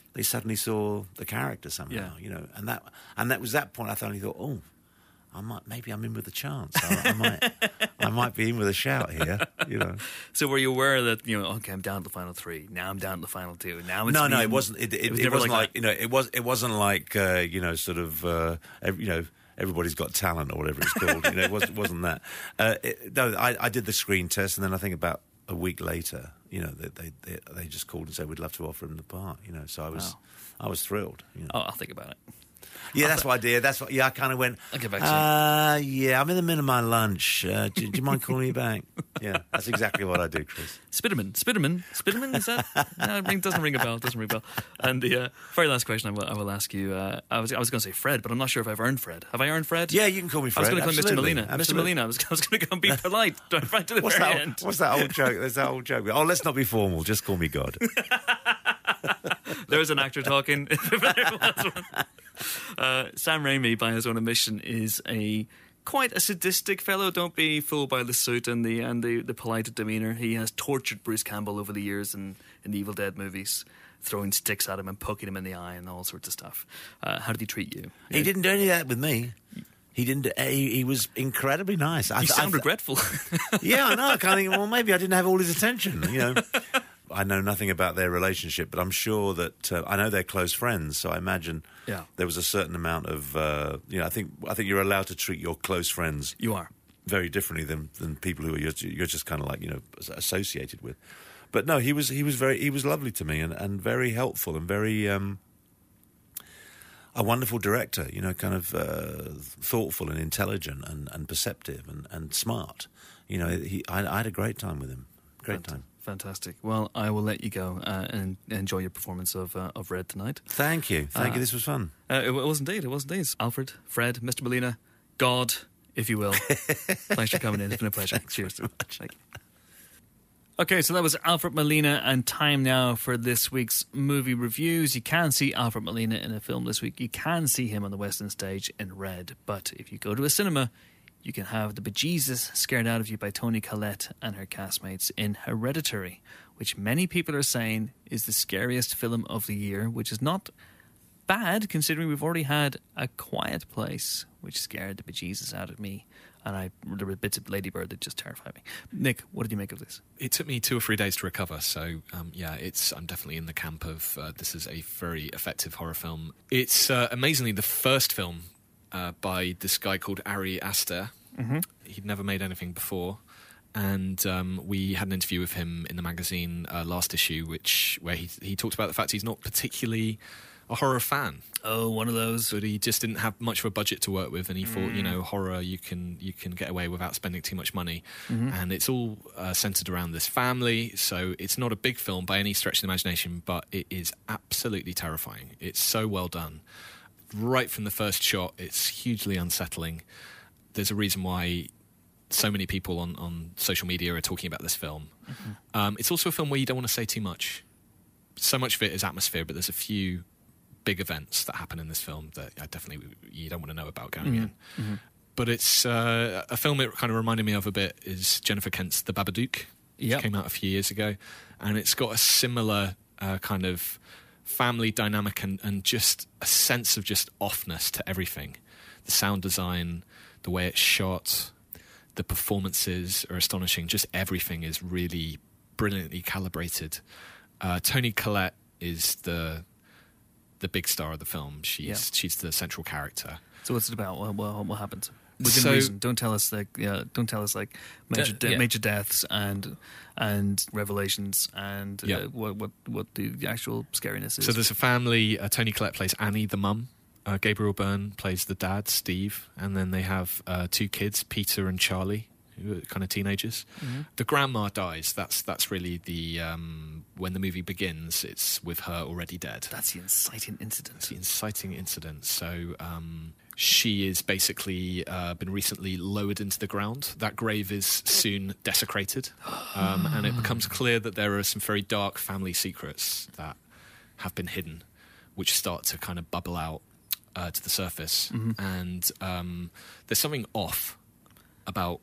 the character somehow, And that was that point I suddenly thought, oh, maybe I'm in with a chance. I might be in with a shout here, So were you aware that okay, I'm down to the final three. Now I'm down to the final two. Now it's no, it wasn't. It wasn't like it wasn't like sort of Everybody's Got Talent or whatever it's called. It wasn't that. No, I did the screen test, and then I think about a week later, they just called and said we'd love to offer him the part. So I was thrilled. Oh, I'll think about it. Yeah, that's what I did. I kind of went, I'll get back to you. Yeah, I'm in the middle of my lunch. Do you mind calling me back? Yeah, that's exactly what I do, Chris. Spiderman, is that? No, it doesn't ring a bell. And the very last question I will ask you, I was going to say Fred, but I'm not sure if I've earned Fred. Have I earned Fred? Yeah, you can call me Fred. I was going to call him Mr. Molina. Absolutely. Mr. Molina, I was going to go and be polite right to the very end. What's that old joke? There's that old joke. Oh, let's not be formal. Just call me God. There's an actor talking. Sam Raimi, by his own admission, is quite a sadistic fellow. Don't be fooled by the suit and the polite demeanour. He has tortured Bruce Campbell over the years in the Evil Dead movies, throwing sticks at him and poking him in the eye and all sorts of stuff. How did he treat you? He didn't do any of that with me. He didn't. He was incredibly nice. You sound regretful. Yeah, I know. I kind of think, well, maybe I didn't have all his attention. I know nothing about their relationship, but I'm sure that I know they're close friends. So I imagine there was a certain amount of I think you're allowed to treat your close friends. You are very differently than people who you're just kind of like associated with. But no, he was lovely to me and very helpful and very a wonderful director. Kind of thoughtful and intelligent and perceptive and smart. I had a great time with him. Great time. Fantastic. Well, I will let you go and enjoy your performance of Red tonight. Thank you. This was fun. It was indeed. Alfred, Fred, Mr. Molina, God, if you will. Thanks for coming in. It's been a pleasure. Cheers. So much. Okay, so that was Alfred Molina, and time now for this week's movie reviews. You can see Alfred Molina in a film this week. You can see him on the West End stage in Red. But if you go to a cinema, you can have the bejesus scared out of you by Toni Collette and her castmates in Hereditary, which many people are saying is the scariest film of the year, which is not bad considering we've already had A Quiet Place, which scared the bejesus out of me. And there were bits of Lady Bird that just terrified me. Nick, what did you make of this? It took me 2 or 3 days to recover, so I'm definitely in the camp of this is a very effective horror film. It's amazingly the first film by this guy called Ari Aster. Mm-hmm. He'd never made anything before, and we had an interview with him in the magazine last issue, where he talked about the fact he's not particularly a horror fan. Oh, one of those. But he just didn't have much of a budget to work with, and he thought, horror you can get away without spending too much money. Mm-hmm. And it's all centered around this family, so it's not a big film by any stretch of the imagination, but it is absolutely terrifying. It's so well done. Right from the first shot, it's hugely unsettling. There's a reason why so many people on social media are talking about this film. Mm-hmm. It's also a film where you don't want to say too much. So much of it is atmosphere, but there's a few big events that happen in this film that you don't want to know about going in. Mm-hmm. But it's a film it kind of reminded me of a bit is Jennifer Kent's The Babadook, which came out a few years ago, and it's got a similar kind of family dynamic and just a sense of just offness to everything. The sound design, the way it's shot, the performances are astonishing. Just everything is really brilliantly calibrated. Toni Collette is the big star of the film. She's the central character. So what's it about? What happens? Within reason. Don't tell us major deaths and revelations and what the actual scariness is. So there's a family. Toni Collette plays Annie, the mum. Gabriel Byrne plays the dad, Steve, and then they have 2 kids, Peter and Charlie, who are kind of teenagers. Mm-hmm. The grandma dies. That's really the when the movie begins. It's with her already dead. That's the inciting incident. So she is basically been recently lowered into the ground. That grave is soon desecrated, and it becomes clear that there are some very dark family secrets that have been hidden, which start to kind of bubble out to the surface. Mm-hmm. And there's something off about.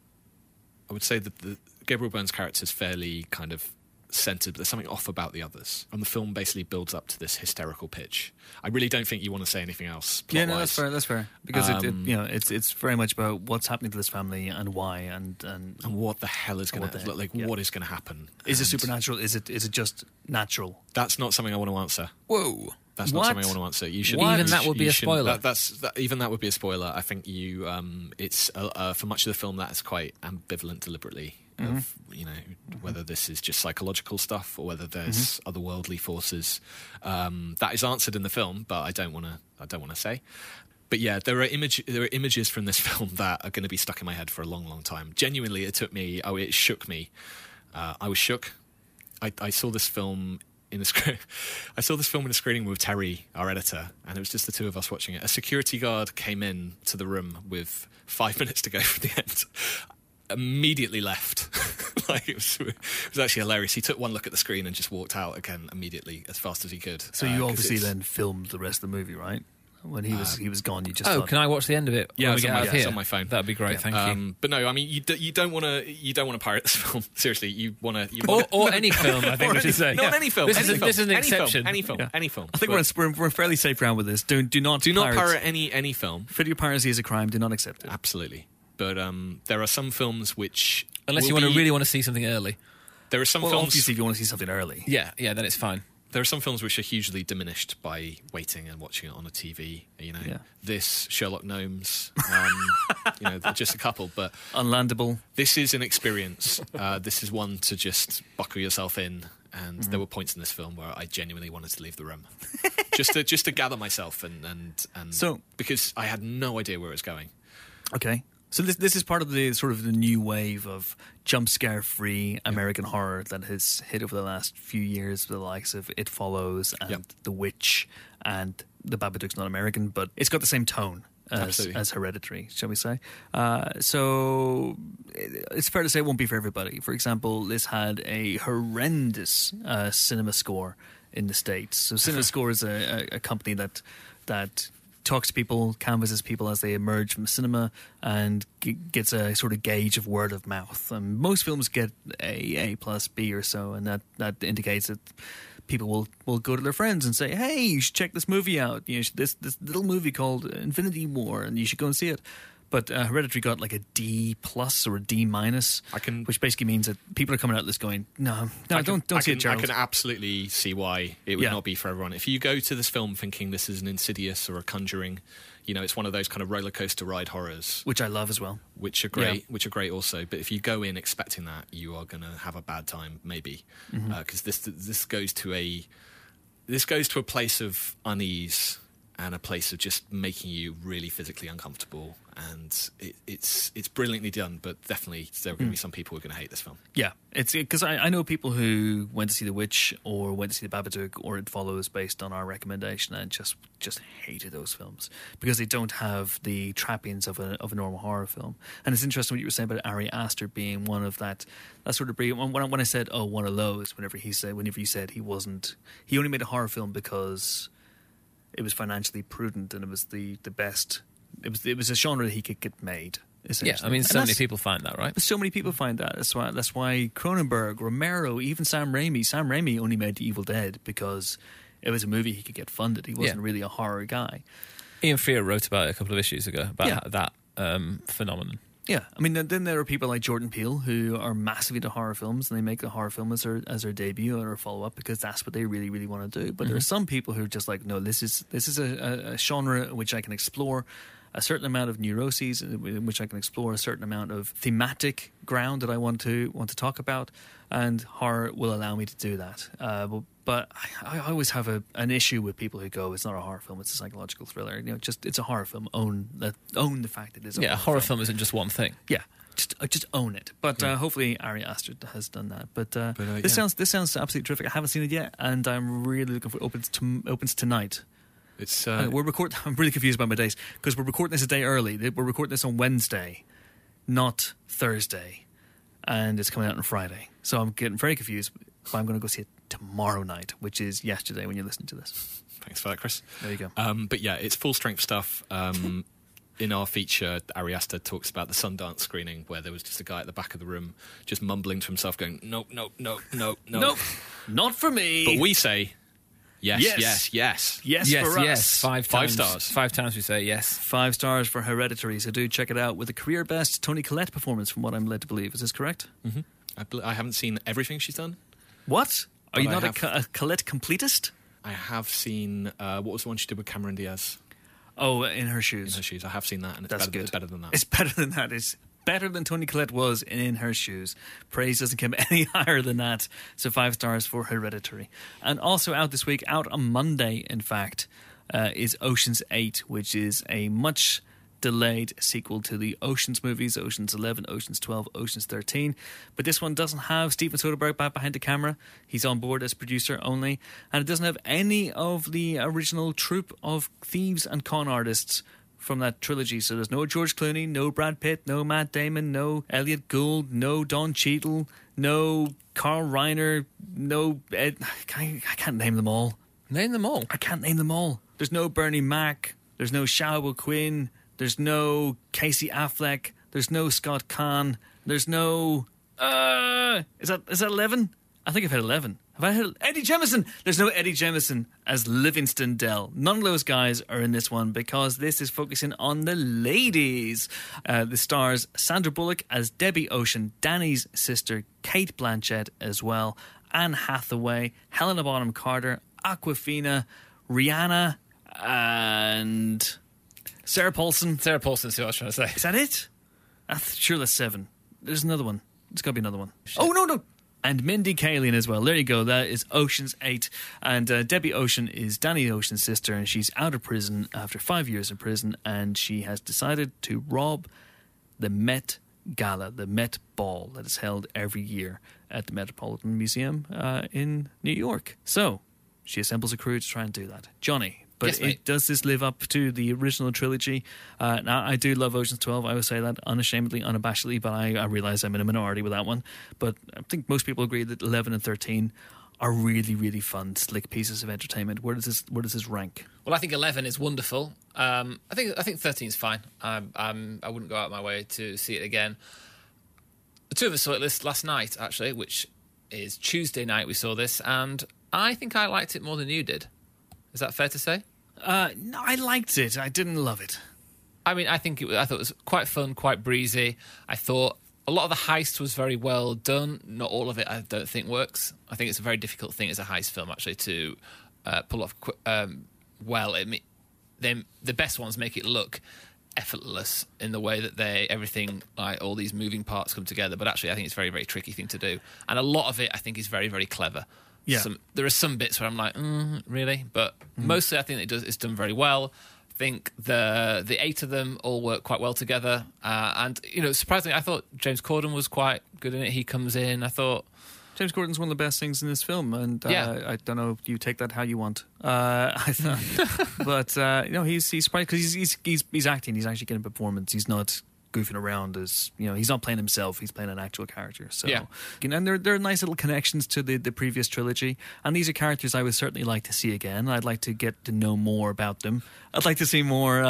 I would say that the Gabriel Byrne's character is fairly kind of centered, but there's something off about the others. And the film basically builds up to this hysterical pitch. I really don't think you want to say anything else plot-wise. Yeah, no, that's fair. Because it's very much about what's happening to this family and why and what the hell is going to look like. What is going to happen? Is it supernatural? Is it just natural? That's not something I want to answer. Whoa. That's not something I want to answer. You should even that would be a spoiler. Even that would be a spoiler. I think you. It's for much of the film that is quite ambivalent deliberately. Mm-hmm. Of whether this is just psychological stuff or whether there's otherworldly forces. That is answered in the film, but I don't want to say. But yeah, there are images from this film that are going to be stuck in my head for a long, long time. Genuinely, it shook me. I was shook. I saw this film. I saw this film in a screening with Terry, our editor, and it was just the 2 of us watching it. A security guard came in to the room with 5 minutes to go from the end. Immediately left. It was actually hilarious. He took one look at the screen and just walked out again immediately as fast as he could. So you obviously then filmed the rest of the movie, right? When he was gone, you just can I watch the end of it? Yeah, it's on my phone. That'd be great. Thank you. But no, I mean you don't want to pirate this film. Seriously, you want to or any film. I think we should say any film. This is an exception. Any film. I think we're fairly safe ground with this. Do not pirate any film. Video piracy is a crime. Do not accept it. Absolutely. But there are some films which, unless you really want to see something early, there are some films. Obviously, if you want to see something early, yeah, then it's fine. There are some films which are hugely diminished by waiting and watching it on a TV. This Sherlock Gnomes, just a couple, but Unlandable. This is an experience. This is one to just buckle yourself in. And there were points in this film where I genuinely wanted to leave the room, just to gather myself and so because I had no idea where it was going. Okay. So this is part of the sort of the new wave of jump scare free American horror that has hit over the last few years with the likes of It Follows and The Witch, and The Babadook's not American, but it's got the same tone. as Hereditary, shall we say. So it's fair to say it won't be for everybody. For example, this had a horrendous cinema score in the States. So Cinema Score is a company that talks to people, canvasses people as they emerge from cinema, and gets a sort of gauge of word of mouth. And most films get A plus B or so, and that indicates that people will go to their friends and say, "Hey, you should check this movie out. You know, this little movie called Infinity War, and you should go and see it." But Hereditary got like a D plus or a D minus, which basically means that people are coming out of this going, "No, don't see it, Gerald." I can absolutely see why it would not be for everyone. If you go to this film thinking this is an Insidious or a Conjuring, you know, it's one of those kind of roller coaster ride horrors, which I love as well, which are great, which are great also. But if you go in expecting that, you are going to have a bad time, maybe, because this goes to a place of unease and a place of just making you really physically uncomfortable. And it's brilliantly done, but definitely there are going to be some people who are going to hate this film. Yeah, it's because I know people who went to see The Witch or went to see The Babadook or It Follows based on our recommendation and just hated those films because they don't have the trappings of a normal horror film. And it's interesting what you were saying about Ari Aster being one of that sort of breed. When I said, "Oh, one of those," whenever you said he only made a horror film because it was financially prudent and it was the best. It was a genre that he could get made. Yeah, I mean, so many people find that, right? So many people find that. That's why Cronenberg, Romero, even Sam Raimi only made The Evil Dead because it was a movie he could get funded. He wasn't really a horror guy. Ian Freer wrote about it a couple of issues ago, about that phenomenon. Yeah, I mean, then there are people like Jordan Peele who are massively into horror films, and they make the horror film as their debut or follow up because that's what they really, really want to do. But there are some people who are just like, no, this is a genre which I can explore a certain amount of neuroses, in which I can explore a certain amount of thematic ground that I want to talk about, and horror will allow me to do that. But I always have an issue with people who go, "It's not a horror film; it's a psychological thriller." You know, it's a horror film. Own the fact it is. A horror film isn't just one thing. Yeah, just own it. But hopefully Ari Aster has done that. But this sounds absolutely terrific. I haven't seen it yet, and I'm really looking for opens tonight. It's I'm really confused about my days because we're recording this a day early. We're recording this on Wednesday, not Thursday, and it's coming out on Friday. So I'm getting very confused. But I'm going to go see it tomorrow night, which is yesterday when you're listening to this. Thanks for that, Chris. There you go. But yeah, it's full strength stuff. In our feature, Ari Aster talks about the Sundance screening where there was just a guy at the back of the room just mumbling to himself, going, "Nope, nope, nope, nope, nope, not for me." But we say, yes for us. 5 stars. 5 times we say yes. 5 stars for Hereditary. So do check it out with a career best Toni Collette performance, from what I'm led to believe. Is this correct? Mm-hmm. I haven't seen everything she's done. What? Are you not a Collette completist? I have seen what was the one she did with Cameron Diaz? Oh, In Her Shoes. In Her Shoes. I have seen that, and That's it's better than that. It's better than that. It's better than Toni Collette was in Her Shoes. Praise doesn't come any higher than that. So 5 stars for Hereditary. And also out this week, out on Monday, in fact, is Ocean's 8, which is a much delayed sequel to the Oceans movies, Oceans 11, Oceans 12, Oceans 13. But this one doesn't have Steven Soderbergh back behind the camera. He's on board as producer only. And it doesn't have any of the original troupe of thieves and con artists from that trilogy. So there's no George Clooney, no Brad Pitt, no Matt Damon, no Elliot Gould, no Don Cheadle, no Carl Reiner, no Ed... I can't name them all. Name them all? I can't name them all. There's no Bernie Mac. There's no Shao Quinn. There's no Casey Affleck. There's no Scott Caan. There's no... Is that 11? I think I've had 11. Have I had Eddie Jemison? There's no Eddie Jemison as Livingston Dell. None of those guys are in this one because this is focusing on the ladies. The stars Sandra Bullock as Debbie Ocean, Danny's sister, Kate Blanchett as well, Anne Hathaway, Helena Bonham Carter, Awkwafina, Rihanna, and Sarah Paulson. Sarah Paulson is what I was trying to say. Is that it? Sure, that's 7. There's another one. There's got to be another one. Shit. Oh, no. And Mindy Kaling as well. There you go. That is Ocean's 8. And Debbie Ocean is Danny Ocean's sister, and she's out of prison after 5 years in prison, and she has decided to rob the Met Gala, the Met Ball that is held every year at the Metropolitan Museum in New York. So she assembles a crew to try and do that. Johnny, But Yes, mate. does this live up to the original trilogy? Now, I do love Ocean's 12. I would say that unashamedly, unabashedly, but I realise I'm in a minority with that one. But I think most people agree that 11 and 13 are really, really fun, slick pieces of entertainment. Where does this rank? Well, I think 11 is wonderful. I think 13 is fine. I wouldn't go out of my way to see it again. The two of us saw it last night, actually, which is Tuesday night we saw this, and I think I liked it more than you did. Is that fair to say? No, I liked it. I didn't love it. I mean, I thought it was quite fun, quite breezy. I thought a lot of the heist was very well done. Not all of it, I don't think, works. I think it's a very difficult thing as a heist film, actually, to pull off well. The best ones make it look effortless in the way that everything, like all these moving parts come together. But actually, I think it's a very, very tricky thing to do. And a lot of it, I think, is very, very clever. Yeah. There are some bits where I'm like, really? But mostly I think it's done very well. I think the 8 of them all work quite well together. And, surprisingly, I thought James Corden was quite good in it. He comes in, I thought... James Corden's one of the best things in this film, and I don't know, you take that how you want. But he's surprised because he's acting. He's actually getting a performance. He's not goofing around as he's not playing himself. He's playing an actual character. So and there are nice little connections to the previous trilogy, and these are characters I would certainly like to see again. I'd like to get to know more about them. I'd like to see more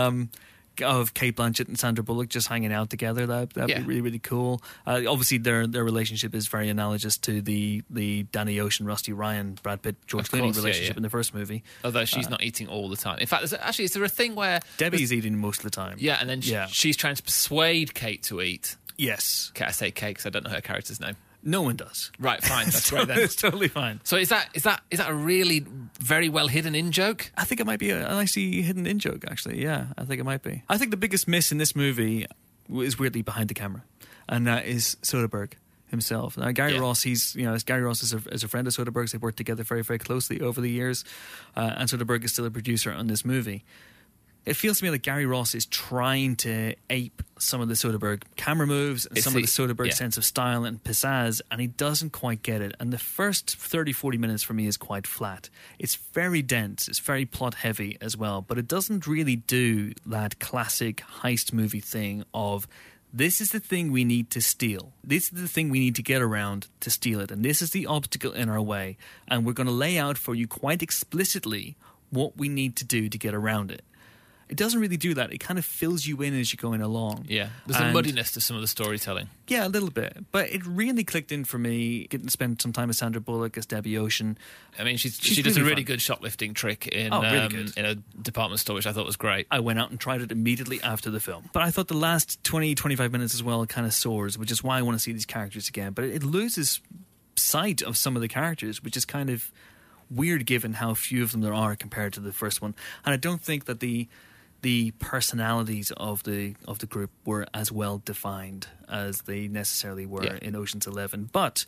of Cate Blanchett and Sandra Bullock just hanging out together. That'd be really, really cool. Obviously, their relationship is very analogous to the Danny Ocean, Rusty Ryan, Brad Pitt, George Clooney relationship in the first movie. Although she's not eating all the time. In fact, is there a thing where Debbie's eating most of the time? Yeah, and then she's trying to persuade Kate to eat. Yes. I say Kate because I don't know her character's name. No one does. Right, fine. That's right then. It's totally fine. So is that a really very well hidden in joke? I think it might be a nicely hidden in joke, actually. Yeah, I think it might be. I think the biggest miss in this movie is weirdly behind the camera, and that is Soderbergh himself. Now, Gary Ross, Gary Ross is a friend of Soderbergh's. They've worked together very, very closely over the years, and Soderbergh is still a producer on this movie. It feels to me like Gary Ross is trying to ape some of the Soderbergh camera moves and some of the Soderbergh sense of style and pizzazz, and he doesn't quite get it. And the first 30, 40 minutes for me is quite flat. It's very dense, it's very plot heavy as well, but it doesn't really do that classic heist movie thing of, this is the thing we need to steal. This is the thing we need to get around to steal it. And this is the obstacle in our way. And we're going to lay out for you quite explicitly what we need to do to get around it. It doesn't really do that. It kind of fills you in as you're going along. Yeah, there's a muddiness to some of the storytelling. Yeah, a little bit. But it really clicked in for me, getting to spend some time with Sandra Bullock as Debbie Ocean. I mean, she does a really good shoplifting trick in a department store, which I thought was great. I went out and tried it immediately after the film. But I thought the last 20, 25 minutes as well kind of soars, which is why I want to see these characters again. But it loses sight of some of the characters, which is kind of weird given how few of them there are compared to the first one. And I don't think that the personalities of the group were as well defined as they necessarily were in Ocean's 11. But,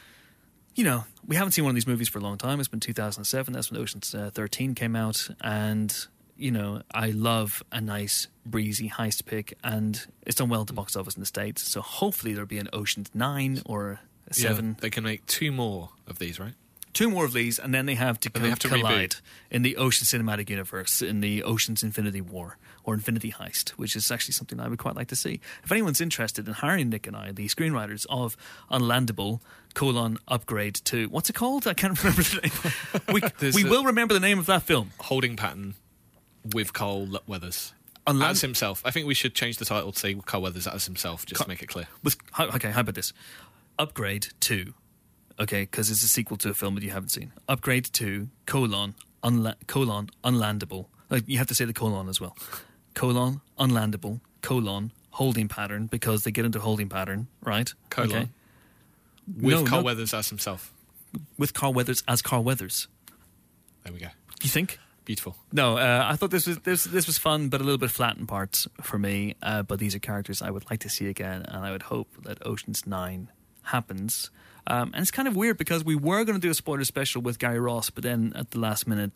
we haven't seen one of these movies for a long time. It's been 2007. That's when Ocean's 13 came out. And, I love a nice, breezy heist pick. And it's done well at the box office in the States. So hopefully there'll be an Ocean's 9 or a 7. Yeah, they can make 2 more of these, right? 2 more of these, and then they have to collide reboot in the Ocean Cinematic Universe, in the Ocean's Infinity War, or Infinity Heist, which is actually something I would quite like to see. If anyone's interested in hiring Nick and I, the screenwriters of Unlandable, Upgrade to... What's it called? I can't remember the name. We will remember the name of that film. Holding Pattern with Carl Weathers. As himself. I think we should change the title to say Carl Weathers as himself, just to make it clear. Okay, how about this? Upgrade to... Okay, because it's a sequel to a film that you haven't seen. Upgrade to, Unlandable. You have to say the colon as well. Unlandable, holding pattern, because they get into holding pattern, right? Okay. With Carl Weathers as himself. With Carl Weathers as Carl Weathers. There we go. You think? Beautiful. No, I thought this was fun, but a little bit flat in parts for me. But these are characters I would like to see again, and I would hope that Ocean's 9 happens. And it's kind of weird because we were going to do a spoiler special with Gary Ross, but then at the last minute that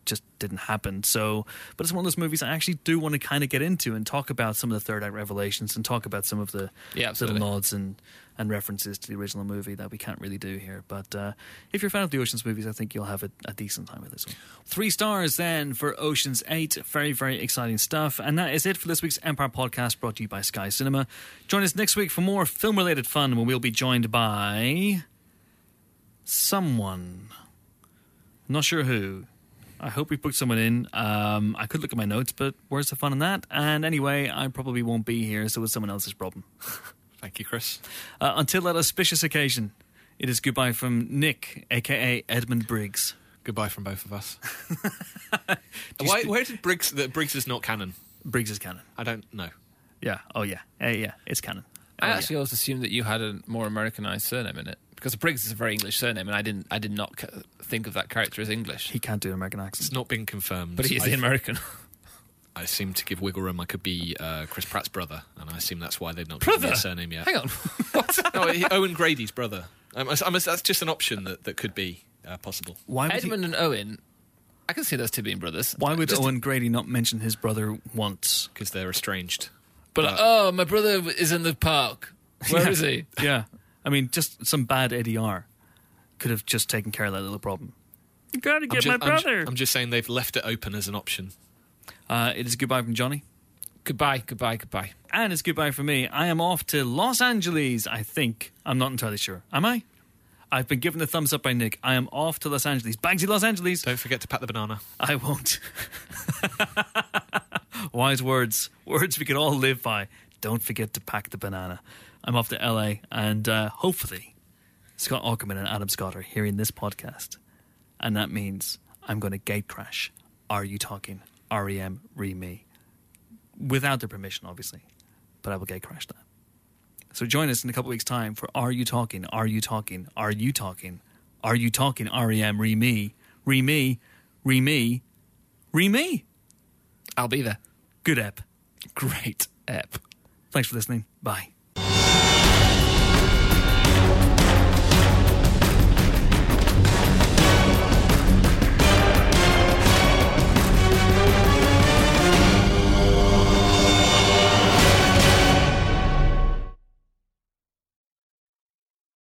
just didn't happen. So, but it's one of those movies I actually do want to kind of get into and talk about some of the third act revelations and talk about some of the little nods and references to the original movie that we can't really do here. But if you're a fan of the Oceans movies, I think you'll have a decent time with this one. 3 stars then for Oceans 8. Very, very exciting stuff. And that is it for this week's Empire Podcast, brought to you by Sky Cinema. Join us next week for more film-related fun, where we'll be joined by someone. Not sure who. I hope we booked someone in. I could look at my notes, but where's the fun in that? And anyway, I probably won't be here, so it's someone else's problem. Thank you, Chris. Until that auspicious occasion, it is goodbye from Nick, a.k.a. Edmund Briggs. Goodbye from both of us. Where did Briggs... Briggs is not canon. Briggs is canon. I don't know. Yeah. Oh, yeah. Yeah, it's canon. I actually always assumed that you had a more Americanized surname in it, because Briggs is a very English surname, and I did not think of that character as English. He can't do an American accent. It's not been confirmed. But he is the American. I seem to give wiggle room. I could be Chris Pratt's brother, and I assume that's why they've not given me a surname yet. Hang on. What? No, Owen Grady's brother. That's just an option that could be possible. Why would Edmund and Owen, I can see those two being brothers. Why would Owen Grady not mention his brother once? Because they're estranged. But my brother is in the park. Where is he? Yeah. I mean, just some bad ADR could have just taken care of that little problem. You gotta get my brother. I'm just saying they've left it open as an option. It is goodbye from Johnny. Goodbye. And it's goodbye from me. I am off to Los Angeles, I think. I'm not entirely sure. Am I? I've been given the thumbs up by Nick. I am off to Los Angeles. Bagsy Los Angeles. Don't forget to pack the banana. I won't. Wise words. Words we can all live by. Don't forget to pack the banana. I'm off to LA, and hopefully Scott Aukerman and Adam Scott are hearing this podcast. And that means I'm going to gate crash Are You Talking? REM, Re-Me. Without their permission, obviously. But I will gate crash that. So join us in a couple of weeks' time for Are You Talking? Are You Talking? Are You Talking? Are You Talking? REM, Re-Me. Re-Me. Re-Me. Re-Me. I'll be there. Good ep. Great ep. Thanks for listening. Bye.